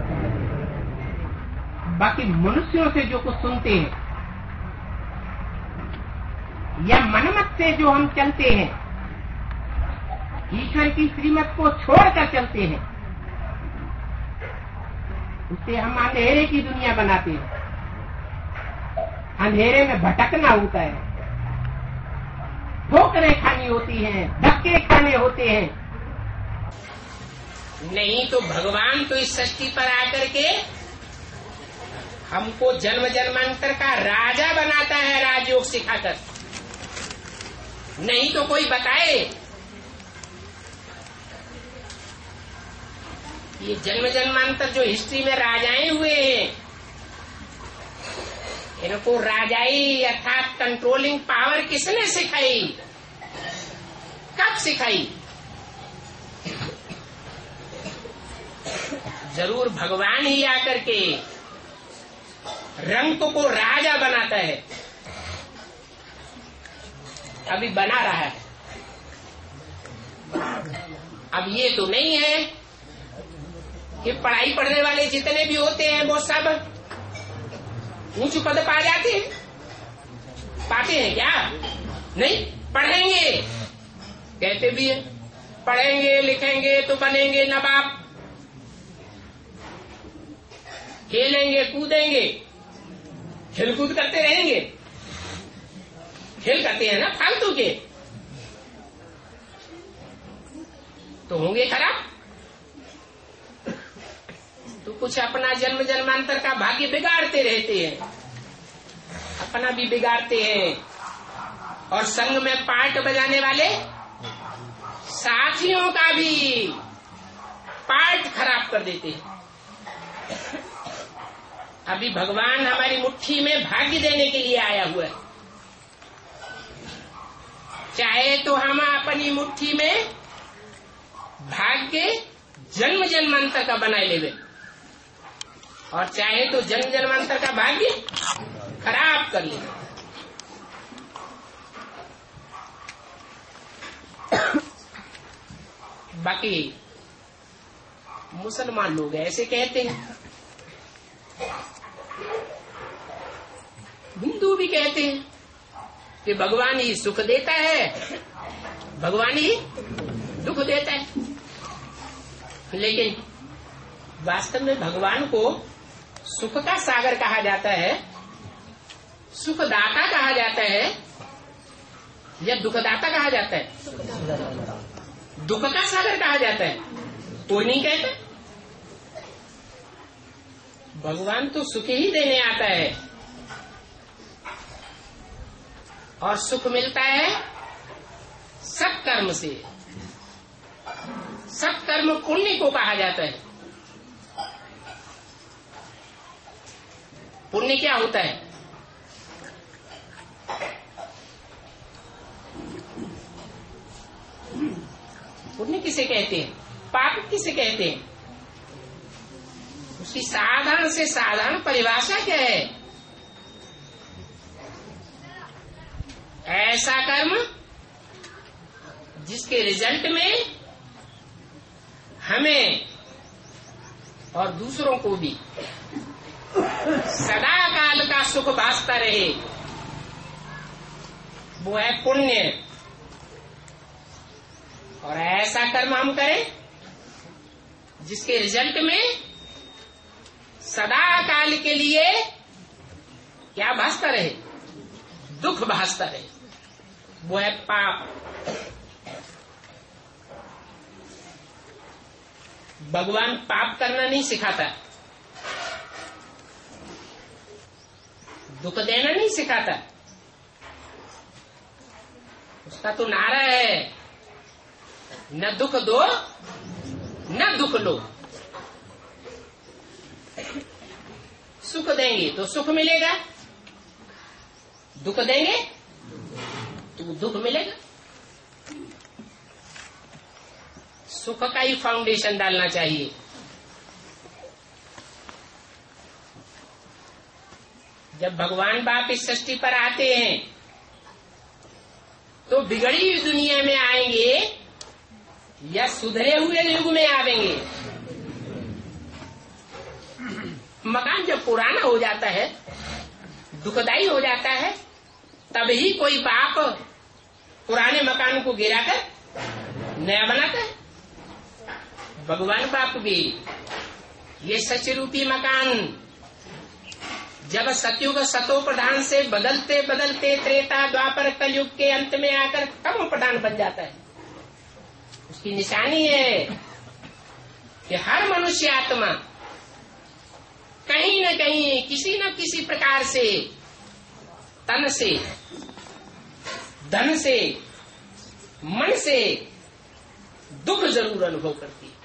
बाकी मनुष्यों से जो कुछ सुनते हैं या मनमत से जो हम चलते हैं, ईश्वर की श्रीमत को छोड़कर चलते हैं, उससे हम अंधेरे की दुनिया बनाते हैं। अंधेरे में भटकना होता है, ठोकरें खानी होती हैं, धक्के खाने होते हैं। नहीं तो भगवान तो इस सृष्टि पर आकर के हमको जन्म जन्मांतर का राजा बनाता है, राजयोग सिखाकर। नहीं तो कोई बताए ये जन्म जन्मांतर जो हिस्ट्री में राजाएं हुए हैं, इनको राजाई अर्थात कंट्रोलिंग पावर किसने सिखाई, कब सिखाई? जरूर भगवान ही आकर के रंग को राजा बनाता है, अभी बना रहा है। अब ये तो नहीं है कि पढ़ाई पढ़ने वाले जितने भी होते हैं वो सब ऊंच पद पा जाते हैं, पाते हैं क्या? नहीं, पढ़ेंगे कहते भी है, पढ़ेंगे लिखेंगे तो बनेंगे नवाब, खेलेंगे कूदेंगे, खेलकूद करते रहेंगे, खेल करते हैं ना फालतू के, तो होंगे खराब। तो कुछ अपना जन्म जन्मांतर का भाग्य बिगाड़ते रहते हैं, अपना भी बिगाड़ते हैं, और संग में पार्ट बजाने वाले साथियों का भी पार्ट खराब कर देते हैं। अभी भगवान हमारी मुट्ठी में भाग्य देने के लिए आया हुआ है, चाहे तो हम अपनी मुट्ठी में भाग्य जन्म जन्मांतर का बनाए लेवे, और चाहे तो जन्म जन्मांतर का भाग्य खराब कर ले। बाकी मुसलमान लोग ऐसे कहते हैं, हिंदू भी कहते हैं कि भगवान ही सुख देता है, भगवान ही दुख देता है। लेकिन वास्तव में भगवान को सुख का सागर कहा जाता है, सुखदाता कहा जाता है या दुखदाता कहा जाता है? दुख का सागर कहा जाता है, कोई नहीं कहता। भगवान तो सुख ही देने आता है, और सुख मिलता है सत्कर्म से। सत्कर्म पुण्य को कहा जाता है। पुण्य क्या होता है? पुण्य किसे कहते हैं, पाप किसे कहते हैं? उसकी साधारण से साधारण परिभाषा क्या है? ऐसा कर्म जिसके रिजल्ट में हमें और दूसरों को भी सदा काल का सुख भासता रहे, वो है पुण्य। और ऐसा कर्म हम करें जिसके रिजल्ट में सदा काल के लिए क्या भासता रहे? दुख भासता रहे, वो है पाप। भगवान पाप करना नहीं सिखाता, दुख देना नहीं सिखाता। उसका तो नारा है, न दुख दो न दुख लो। सुख देंगे तो सुख मिलेगा, दुख देंगे तो दुख मिलेगा। सुख का ही फाउंडेशन डालना चाहिए। जब भगवान बाप इस सृष्टि पर आते हैं तो बिगड़ी हुई दुनिया में आएंगे या सुधरे हुए युग में आवेंगे? मकान जब पुराना हो जाता है, दुखदाई हो जाता है, तभी कोई बाप पुराने मकान को गिराकर नया बनाता है। भगवान बाप भी ये सच रूपी मकान जब सतयुग सतो प्रधान से बदलते बदलते त्रेता द्वापर कलयुग के अंत में आकर तमो प्रधान बन जाता है। उसकी निशानी है कि हर मनुष्य आत्मा कहीं न कहीं किसी न किसी प्रकार से तन से, धन से, मन से दुख जरूर अनुभव करती है।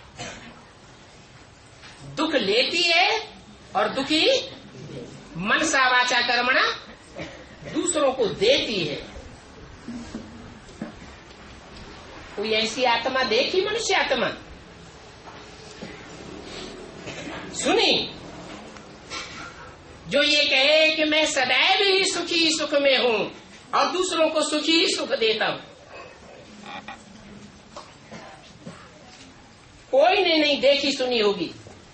दुख लेती है और दुखी मनसा वाचा कर्मणा दूसरों को देती है। कोई ऐसी आत्मा देखी मनुष्य आत्मा सुनी जो ये कहे कि मैं सदैव ही सुखी सुख में हूं और दूसरों को सुखी ही सुख देता हूं? कोई ने नहीं देखी सुनी होगी।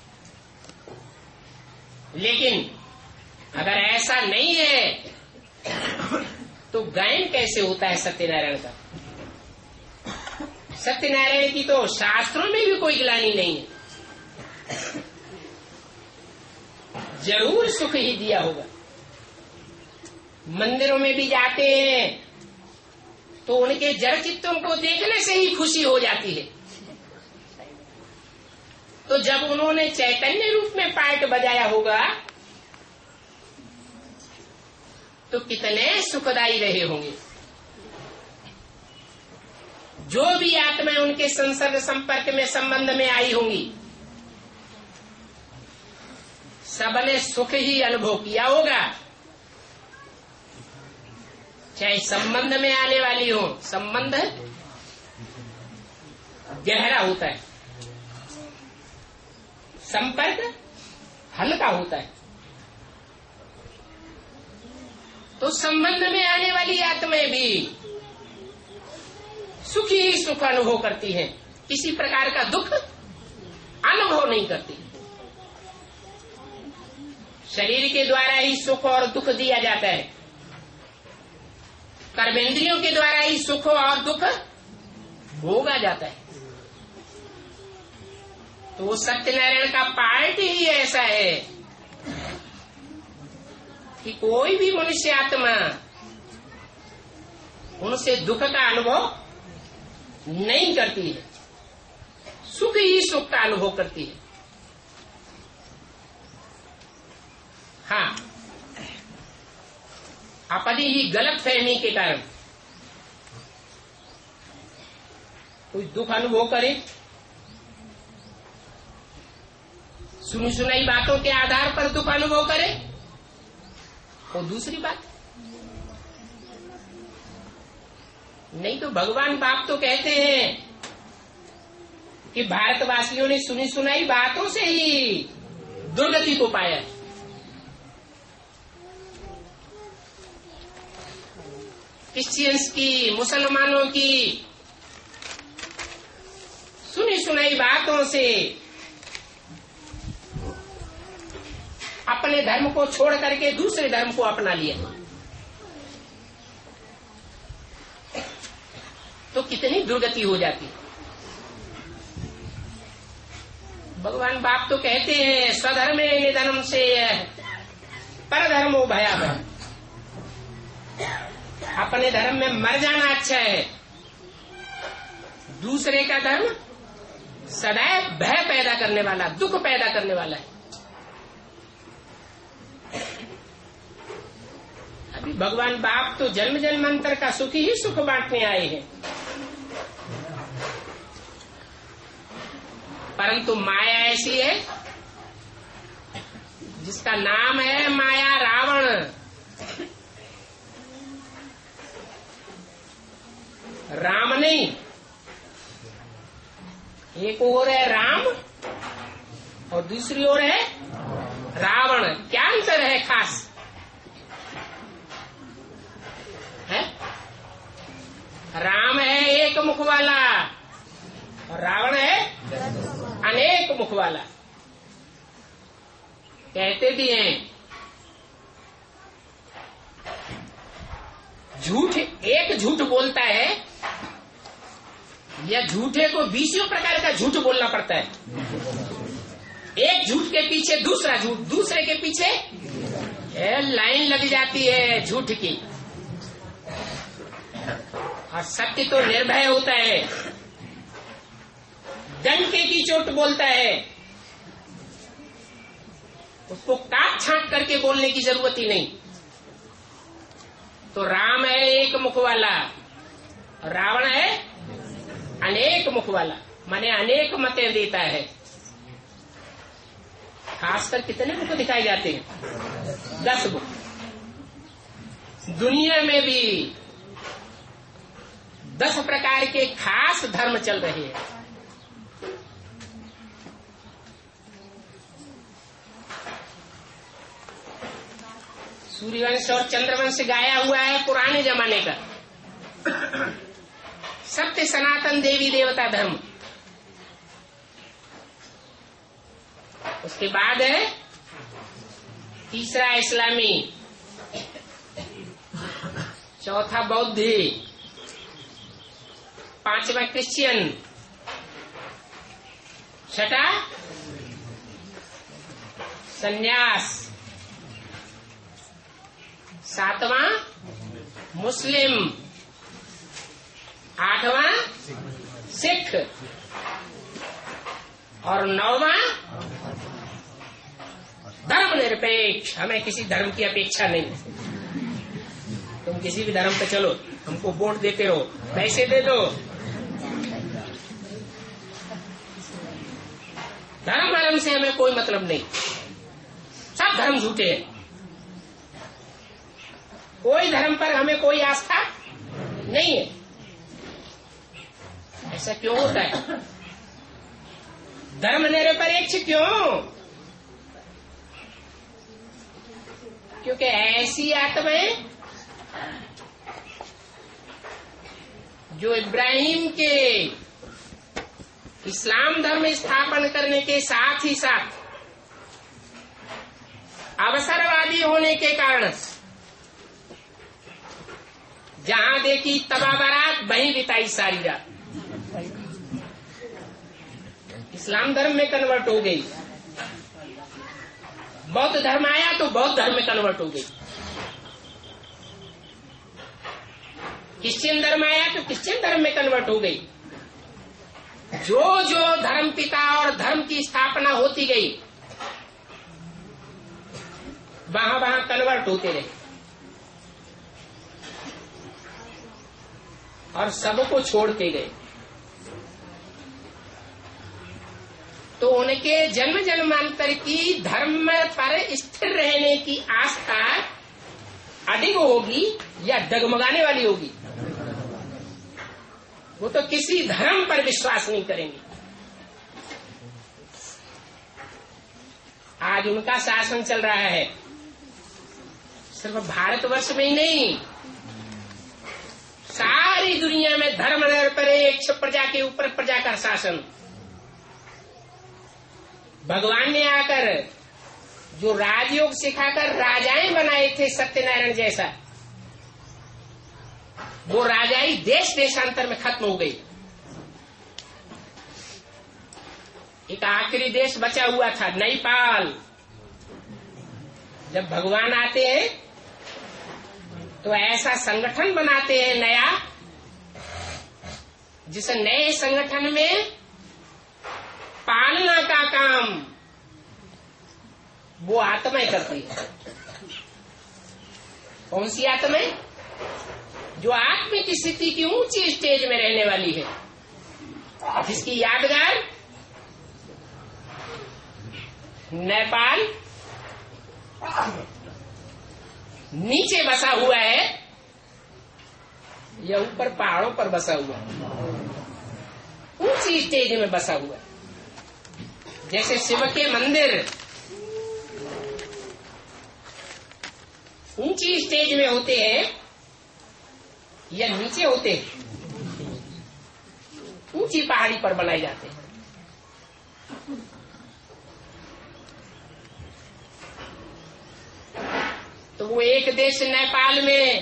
लेकिन अगर ऐसा नहीं है तो गायन कैसे होता है सत्यनारायण का? सत्यनारायण की तो शास्त्रों में भी कोई ग्लानि नहीं है। जरूर सुख ही दिया होगा। मंदिरों में भी जाते हैं तो उनके जड़ चित्तों को देखने से ही खुशी हो जाती है। तो जब उन्होंने चैतन्य रूप में पार्ट बजाया होगा तो कितने सुखदायी रहे होंगे। जो भी आत्माएं उनके संसर्ग संपर्क में संबंध में आई होंगी सबने सुख ही अनुभव किया होगा। चाहे संबंध में आने वाली हो, संबंध गहरा होता है, संपर्क हल्का होता है। तो संबंध में आने वाली आत्माएं भी सुख ही सुख अनुभव करती हैं, किसी प्रकार का दुख अनुभव नहीं करती। शरीर के द्वारा ही सुख और दुख दिया जाता है, कर्मेंद्रियों के द्वारा ही सुख और दुख भोगा जाता है। तो वो सत्यनारायण का पार्ट ही ऐसा है कि कोई भी मनुष्य आत्मा उनसे दुख का अनुभव नहीं करती है, सुख ही सुख का अनुभव करती है। हाँ, अपनी ही गलत फहमी के कारण कोई दुख अनुभव करे, सुनी सुनाई बातों के आधार पर दुख अनुभव करे, वो दूसरी बात। नहीं तो भगवान बाप तो कहते हैं कि भारतवासियों ने सुनी सुनाई बातों से ही दुर्गति को पाया। क्रिश्चियंस की, मुसलमानों की सुनी सुनाई बातों से अपने धर्म को छोड़ करके दूसरे धर्म को अपना लिया। तो कितनी दुर्गति हो जाती। भगवान बाप तो कहते हैं स्वधर्मे निधनम से परधर्मो भयावह। अपने धर्म में मर जाना अच्छा है, दूसरे का धर्म सदैव भय पैदा करने वाला, दुख पैदा करने वाला है। अभी भगवान बाप तो जन्म जन्मांतर का सुख ही सुख बांटने आए हैं, परंतु माया ऐसी है जिसका नाम है माया रावण। राम नहीं, एक ओर है राम और दूसरी ओर है रावण। क्या अंतर है खास है? राम है एक मुख वाला और रावण है अनेक मुख वाला। कहते भी हैं झूठ एक झूठ बोलता है या झूठे को बीसियों प्रकार का झूठ बोलना पड़ता है। एक झूठ के पीछे दूसरा झूठ, दूसरे के पीछे लाइन लग जाती है झूठ की। और सत्य तो निर्भय होता है, डंके की चोट बोलता है, उसको काट छांट करके बोलने की जरूरत ही नहीं। तो राम है एक मुख वाला और रावण है अनेक मुख वाला, माने अनेक मतें देता है। खासकर कितने मुख दिखाए जाते हैं? दस मुख। दुनिया में भी दस प्रकार के खास धर्म चल रहे हैं। सूर्यवंश और चंद्रवंश गाया हुआ है पुराने जमाने का। सत्य सनातन देवी देवता धर्म। उसके बाद है तीसरा इस्लामी, चौथा बौद्ध, पांचवा क्रिश्चियन, छठा सन्यास, सातवां मुस्लिम, आठवां सिख और नौवां धर्म निरपेक्ष। हमें किसी धर्म की अपेक्षा नहीं। तुम किसी भी धर्म पे चलो, हमको वोट देते रहो, पैसे दे दो। धर्म धर्म से हमें कोई मतलब नहीं, सब धर्म झूठे हैं। कोई धर्म पर हमें कोई आस्था नहीं है। ऐसा क्यों होता है? धर्म निरपेक्ष क्यों? क्योंकि ऐसी आत्माएं जो इब्राहिम के इस्लाम धर्म स्थापन करने के साथ ही साथ अवसरवादी होने के कारण जहां देखी तबाह बारात वहीं बिताई सारी रात। इस्लाम धर्म में कन्वर्ट हो गई, बौद्ध धर्म आया तो बौद्ध धर्म में कन्वर्ट हो गई, क्रिश्चियन धर्म आया तो क्रिश्चियन धर्म में कन्वर्ट हो गई। जो जो धर्म पिता और धर्म की स्थापना होती गई वहां वहां कन्वर्ट होते रहे और सबको छोड़ते गए। तो उनके जन्म जन्मांतर की धर्म पर स्थिर रहने की आस्था अधिक होगी या डगमगाने वाली होगी? वो तो किसी धर्म पर विश्वास नहीं करेंगे। आज उनका शासन चल रहा है, सिर्फ भारतवर्ष में ही नहीं, सारी दुनिया में धर्म निरपेक्ष प्रजा के ऊपर प्रजा का शासन। भगवान ने आकर जो राजयोग सिखाकर राजाएं बनाए थे सत्यनारायण जैसा, वो राजाई देश देशांतर में खत्म हो गई। एक आखिरी देश बचा हुआ था नेपाल। जब भगवान आते हैं तो ऐसा संगठन बनाते हैं नया, जिस नए संगठन में पालना का काम वो आत्माएं करती है। कौन सी आत्माएं? जो आत्मिक स्थिति की ऊंची स्टेज में रहने वाली है, जिसकी यादगार नेपाल नीचे बसा हुआ है या ऊपर पहाड़ों पर बसा हुआ है, ऊंची स्टेज में बसा हुआ है। जैसे शिव के मंदिर ऊंची स्टेज में होते हैं या नीचे होते हैं? ऊंची पहाड़ी पर बनाए जाते हैं। तो वो एक देश नेपाल में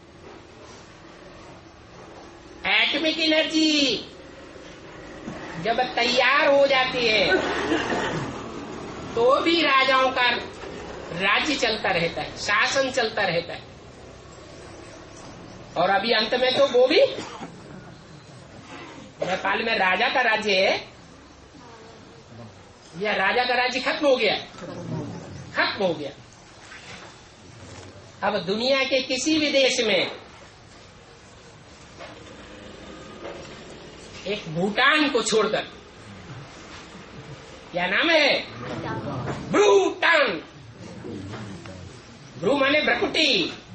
एटॉमिक एनर्जी जब तैयार हो जाती है तो भी राजाओं का राज्य चलता रहता है, शासन चलता रहता है। और अभी अंत में तो वो भी नेपाल में राजा का राज्य है, या राजा का राज्य खत्म हो गया, खत्म हो गया। अब दुनिया के किसी भी देश में एक भूटान को छोड़कर, क्या नाम है, भूटान, भ्रू माने भ्रकुटी,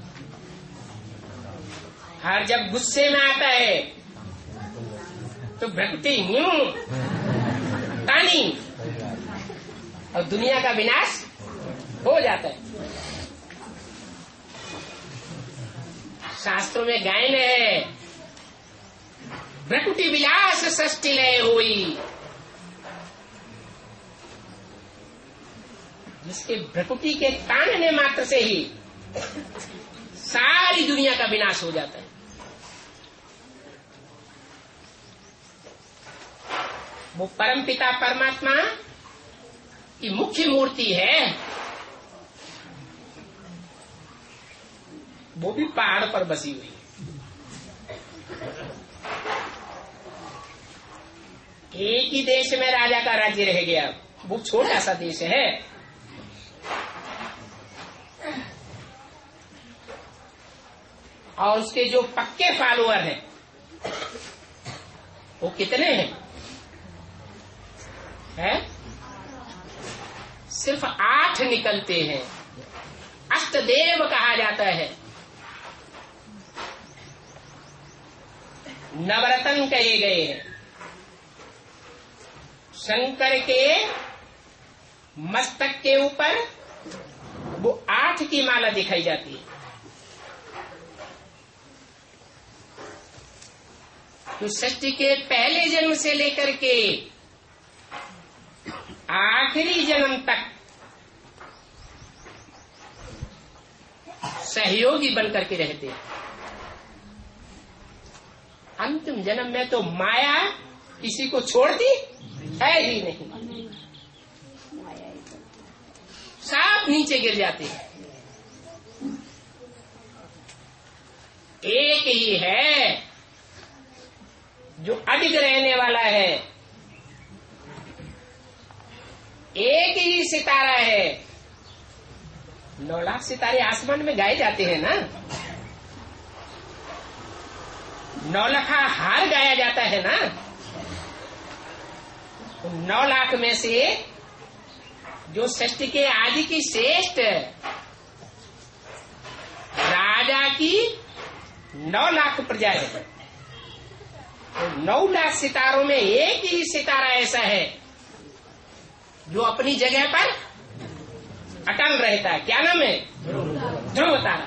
और जब गुस्से में आता है तो भ्रकुटी न्यू तानी, और दुनिया का विनाश हो जाता है। शास्त्रों में गायन है, भ्रकुटी विलास षष्टि लय हुई, जिसके भ्रकुटी के तानने मात्र से ही सारी दुनिया का विनाश हो जाता है। वो परमपिता परमात्मा की मुख्य मूर्ति है, वो भी पहाड़ पर बसी हुई है। एक ही देश में राजा का राज्य रह गया, वो छोटा सा देश है। और उसके जो पक्के फॉलोअर हैं वो कितने हैं? है? सिर्फ आठ निकलते हैं। अष्टदेव कहा जाता है, नवरत्न कहे गए हैं। शंकर के मस्तक के ऊपर वो आठ की माला दिखाई जाती है। तो सृष्टि के पहले जन्म से लेकर के आखिरी जन्म तक सहयोगी बनकर के रहते हैं। अंतिम जन्म में तो माया किसी को छोड़ती है ही नहीं, सब नीचे गिर जाते हैं। एक ही है जो अडिग रहने वाला है, एक ही सितारा है। नौ लाख सितारे आसमान में गाए जाते हैं ना, नौ लाखा हार गाया जाता है ना। नौ लाख में से जो सृष्टि के आदि की श्रेष्ठ राजा की नौ लाख प्रजा है, तो नौ लाख सितारों में एक ही सितारा ऐसा है जो अपनी जगह पर अटल रहता है। क्या नाम है? ध्रुव तारा।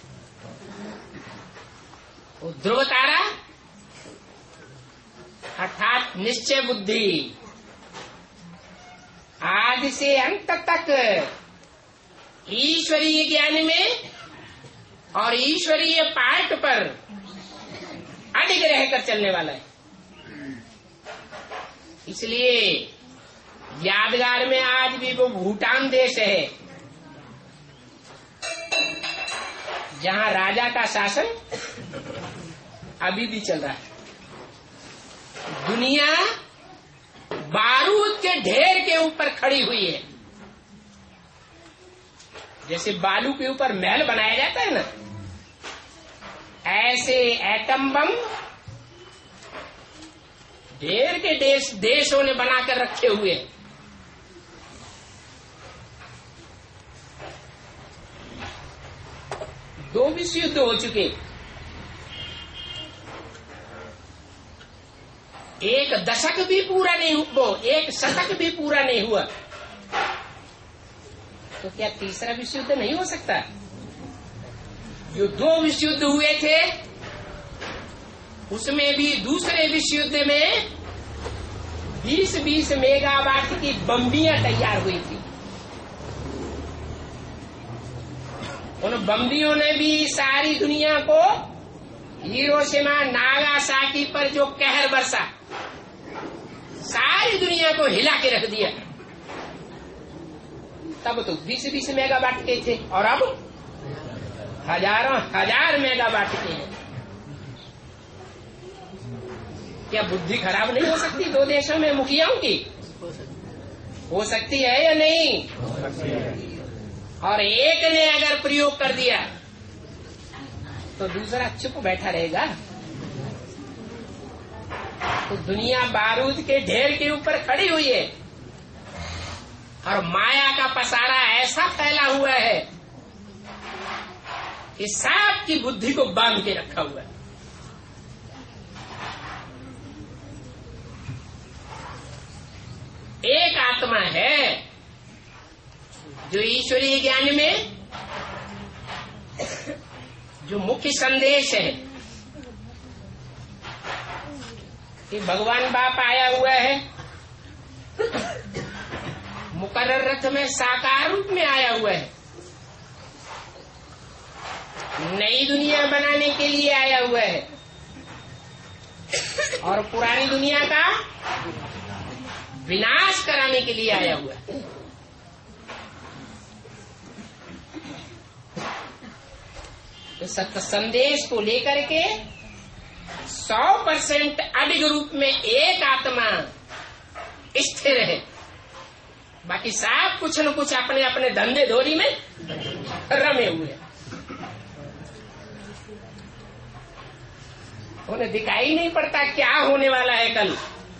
वो ध्रुव तारा अर्थात निश्चय बुद्धि, आदि से अंत तक ईश्वरीय ज्ञान में और ईश्वरीय पाठ पर अडिग रहकर चलने वाला है। इसलिए यादगार में आज भी वो भूटान देश है जहां राजा का शासन अभी भी चल रहा है। दुनिया बारूद के ढेर के ऊपर खड़ी हुई है। जैसे बालू के ऊपर महल बनाया जाता है ना, ऐसे एटम बम ढेर के देश देशों ने बनाकर रखे हुए हैं। दो विश्व युद्ध हो चुके, एक दशक भी पूरा नहीं हुआ, एक शतक भी पूरा नहीं हुआ, तो क्या तीसरा विश्व युद्ध नहीं हो सकता? जो दो विश्व युद्ध हुए थे उसमें भी दूसरे विश्व युद्ध में बीस बीस मेगावाट की बम्बियां तैयार हुई थी। उन बम्बियों ने भी सारी दुनिया को, हिरोशिमा नागासाकी पर जो कहर बरसा, सारी दुनिया को हिला के रख दिया। तब तो बीस बीस मेगावाट के थे और अब हजारों हजार मेगावाट के हैं। क्या बुद्धि खराब नहीं हो सकती दो देशों में मुखियाओं की? हो सकती है या नहीं? और एक ने अगर प्रयोग कर दिया तो दूसरा चुप बैठा रहेगा। तो दुनिया बारूद के ढेर के ऊपर खड़ी हुई है और माया का पसारा ऐसा फैला हुआ है कि सबकी बुद्धि को बांध के रखा हुआ है। एक आत्मा है जो ईश्वरीय ज्ञान में जो मुख्य संदेश है कि भगवान बाप आया हुआ है, मुकर्रर रथ में साकार रूप में आया हुआ है, नई दुनिया बनाने के लिए आया हुआ है और पुरानी दुनिया का विनाश कराने के लिए आया हुआ है। तो सत्य संदेश को लेकर के सौ परसेंट अडिग रूप में एक आत्मा स्थिर है, बाकी सब कुछ न कुछ अपने अपने धंधे धोरी में रमे हुए हैं। उन्हें दिखाई नहीं पड़ता क्या होने वाला है कल।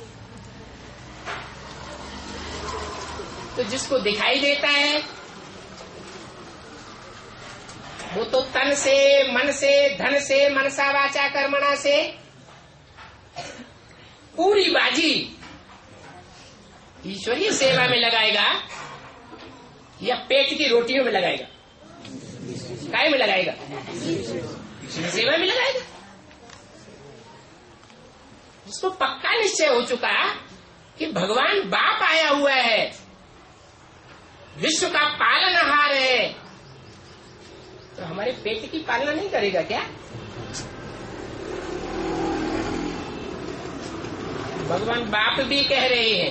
तो जिसको दिखाई देता है वो तो तन से, मन से, धन से, मनसा वाचा कर्मणा से पूरी बाजी ईश्वरीय सेवा में लगाएगा या पेट की रोटियों में लगाएगा? काय में लगाएगा? ईश्वरीय सेवा में लगाएगा। जिसको पक्का निश्चय हो चुका कि भगवान बाप आया हुआ है, विश्व का पालनहार है, तो हमारे पेट की पालना नहीं करेगा क्या? भगवान बाप भी कह रहे हैं,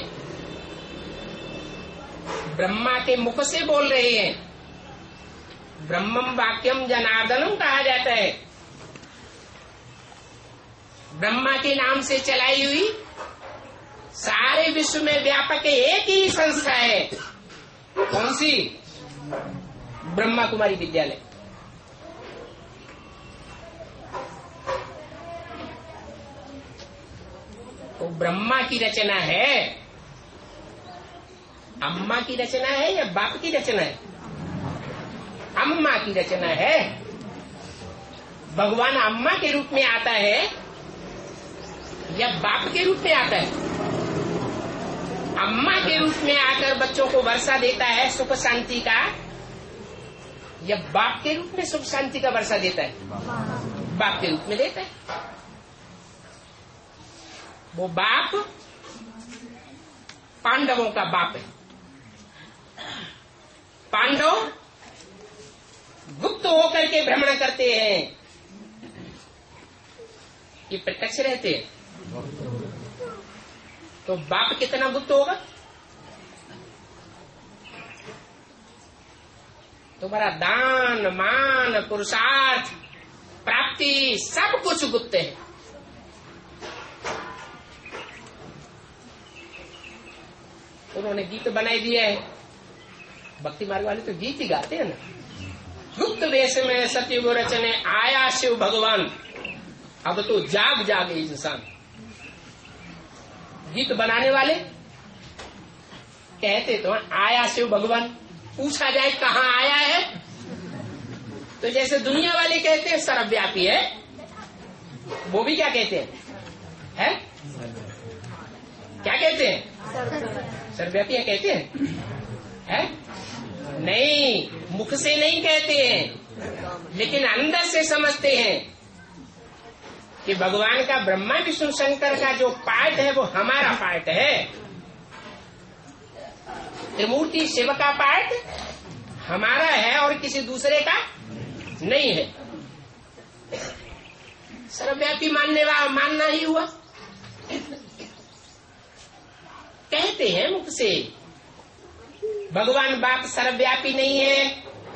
ब्रह्मा के मुख से बोल रहे हैं। ब्रह्मम वाक्यम जनार्दनम कहा जाता है। ब्रह्मा के नाम से चलाई हुई सारे विश्व में व्यापक एक ही संस्था है। कौन सी? ब्रह्मा कुमारी विद्यालय। तो ब्रह्मा की रचना है, अम्मा की रचना है या बाप की रचना है? अम्मा की रचना है। भगवान अम्मा के रूप में आता है या बाप के रूप में आता है? अम्मा के रूप में आकर बच्चों को वर्षा देता है सुख शांति का, या बाप के रूप में सुख शांति का वर्षा देता है? बाप के रूप में देता है। वो बाप पांडवों का बाप है। पांडव गुप्त होकर के भ्रमण करते हैं, ये प्रत्यक्ष रहते हैं। तो बाप कितना गुप्त होगा? तुम्हारा दान, मान, पुरुषार्थ, प्राप्ति सब कुछ गुप्त है। उन्होंने गीत बनाई दिया है। भक्ति मार्ग वाले तो गीत ही गाते हैं ना। गुप्त वेश में सतयुग रचने आया शिव भगवान, अब तो जाग जागे इंसान। गीत बनाने वाले कहते तो आया शिव भगवान, पूछा जाए कहाँ आया है तो जैसे दुनिया वाले कहते हैं सर्वव्यापी है, वो भी क्या कहते हैं? है? क्या कहते हैं? सर्वव्यापी है कहते हैं? है? नहीं, मुख से नहीं कहते हैं, लेकिन अंदर से समझते हैं कि भगवान का ब्रह्मा विष्णु शंकर का जो पार्ट है वो हमारा पार्ट है, त्रिमूर्ति शिव का पार्ट हमारा है और किसी दूसरे का नहीं है। सर्वव्यापी मानने वाला मानना ही हुआ। कहते हैं मुख से भगवान बाप सर्वव्यापी नहीं है,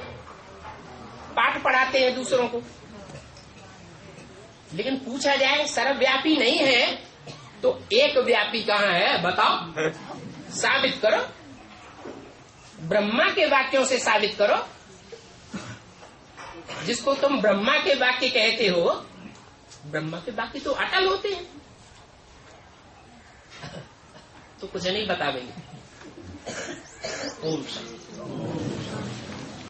पाठ पढ़ाते हैं दूसरों को, लेकिन पूछा जाए सर्वव्यापी नहीं है तो एक व्यापी कहाँ है बताओ, साबित करो, ब्रह्मा के वाक्यों से साबित करो। जिसको तुम ब्रह्मा के वाक्य कहते हो, ब्रह्मा के वाक्य तो अटल होते हैं, तो कुछ नहीं बता देंगे। ओम शांति।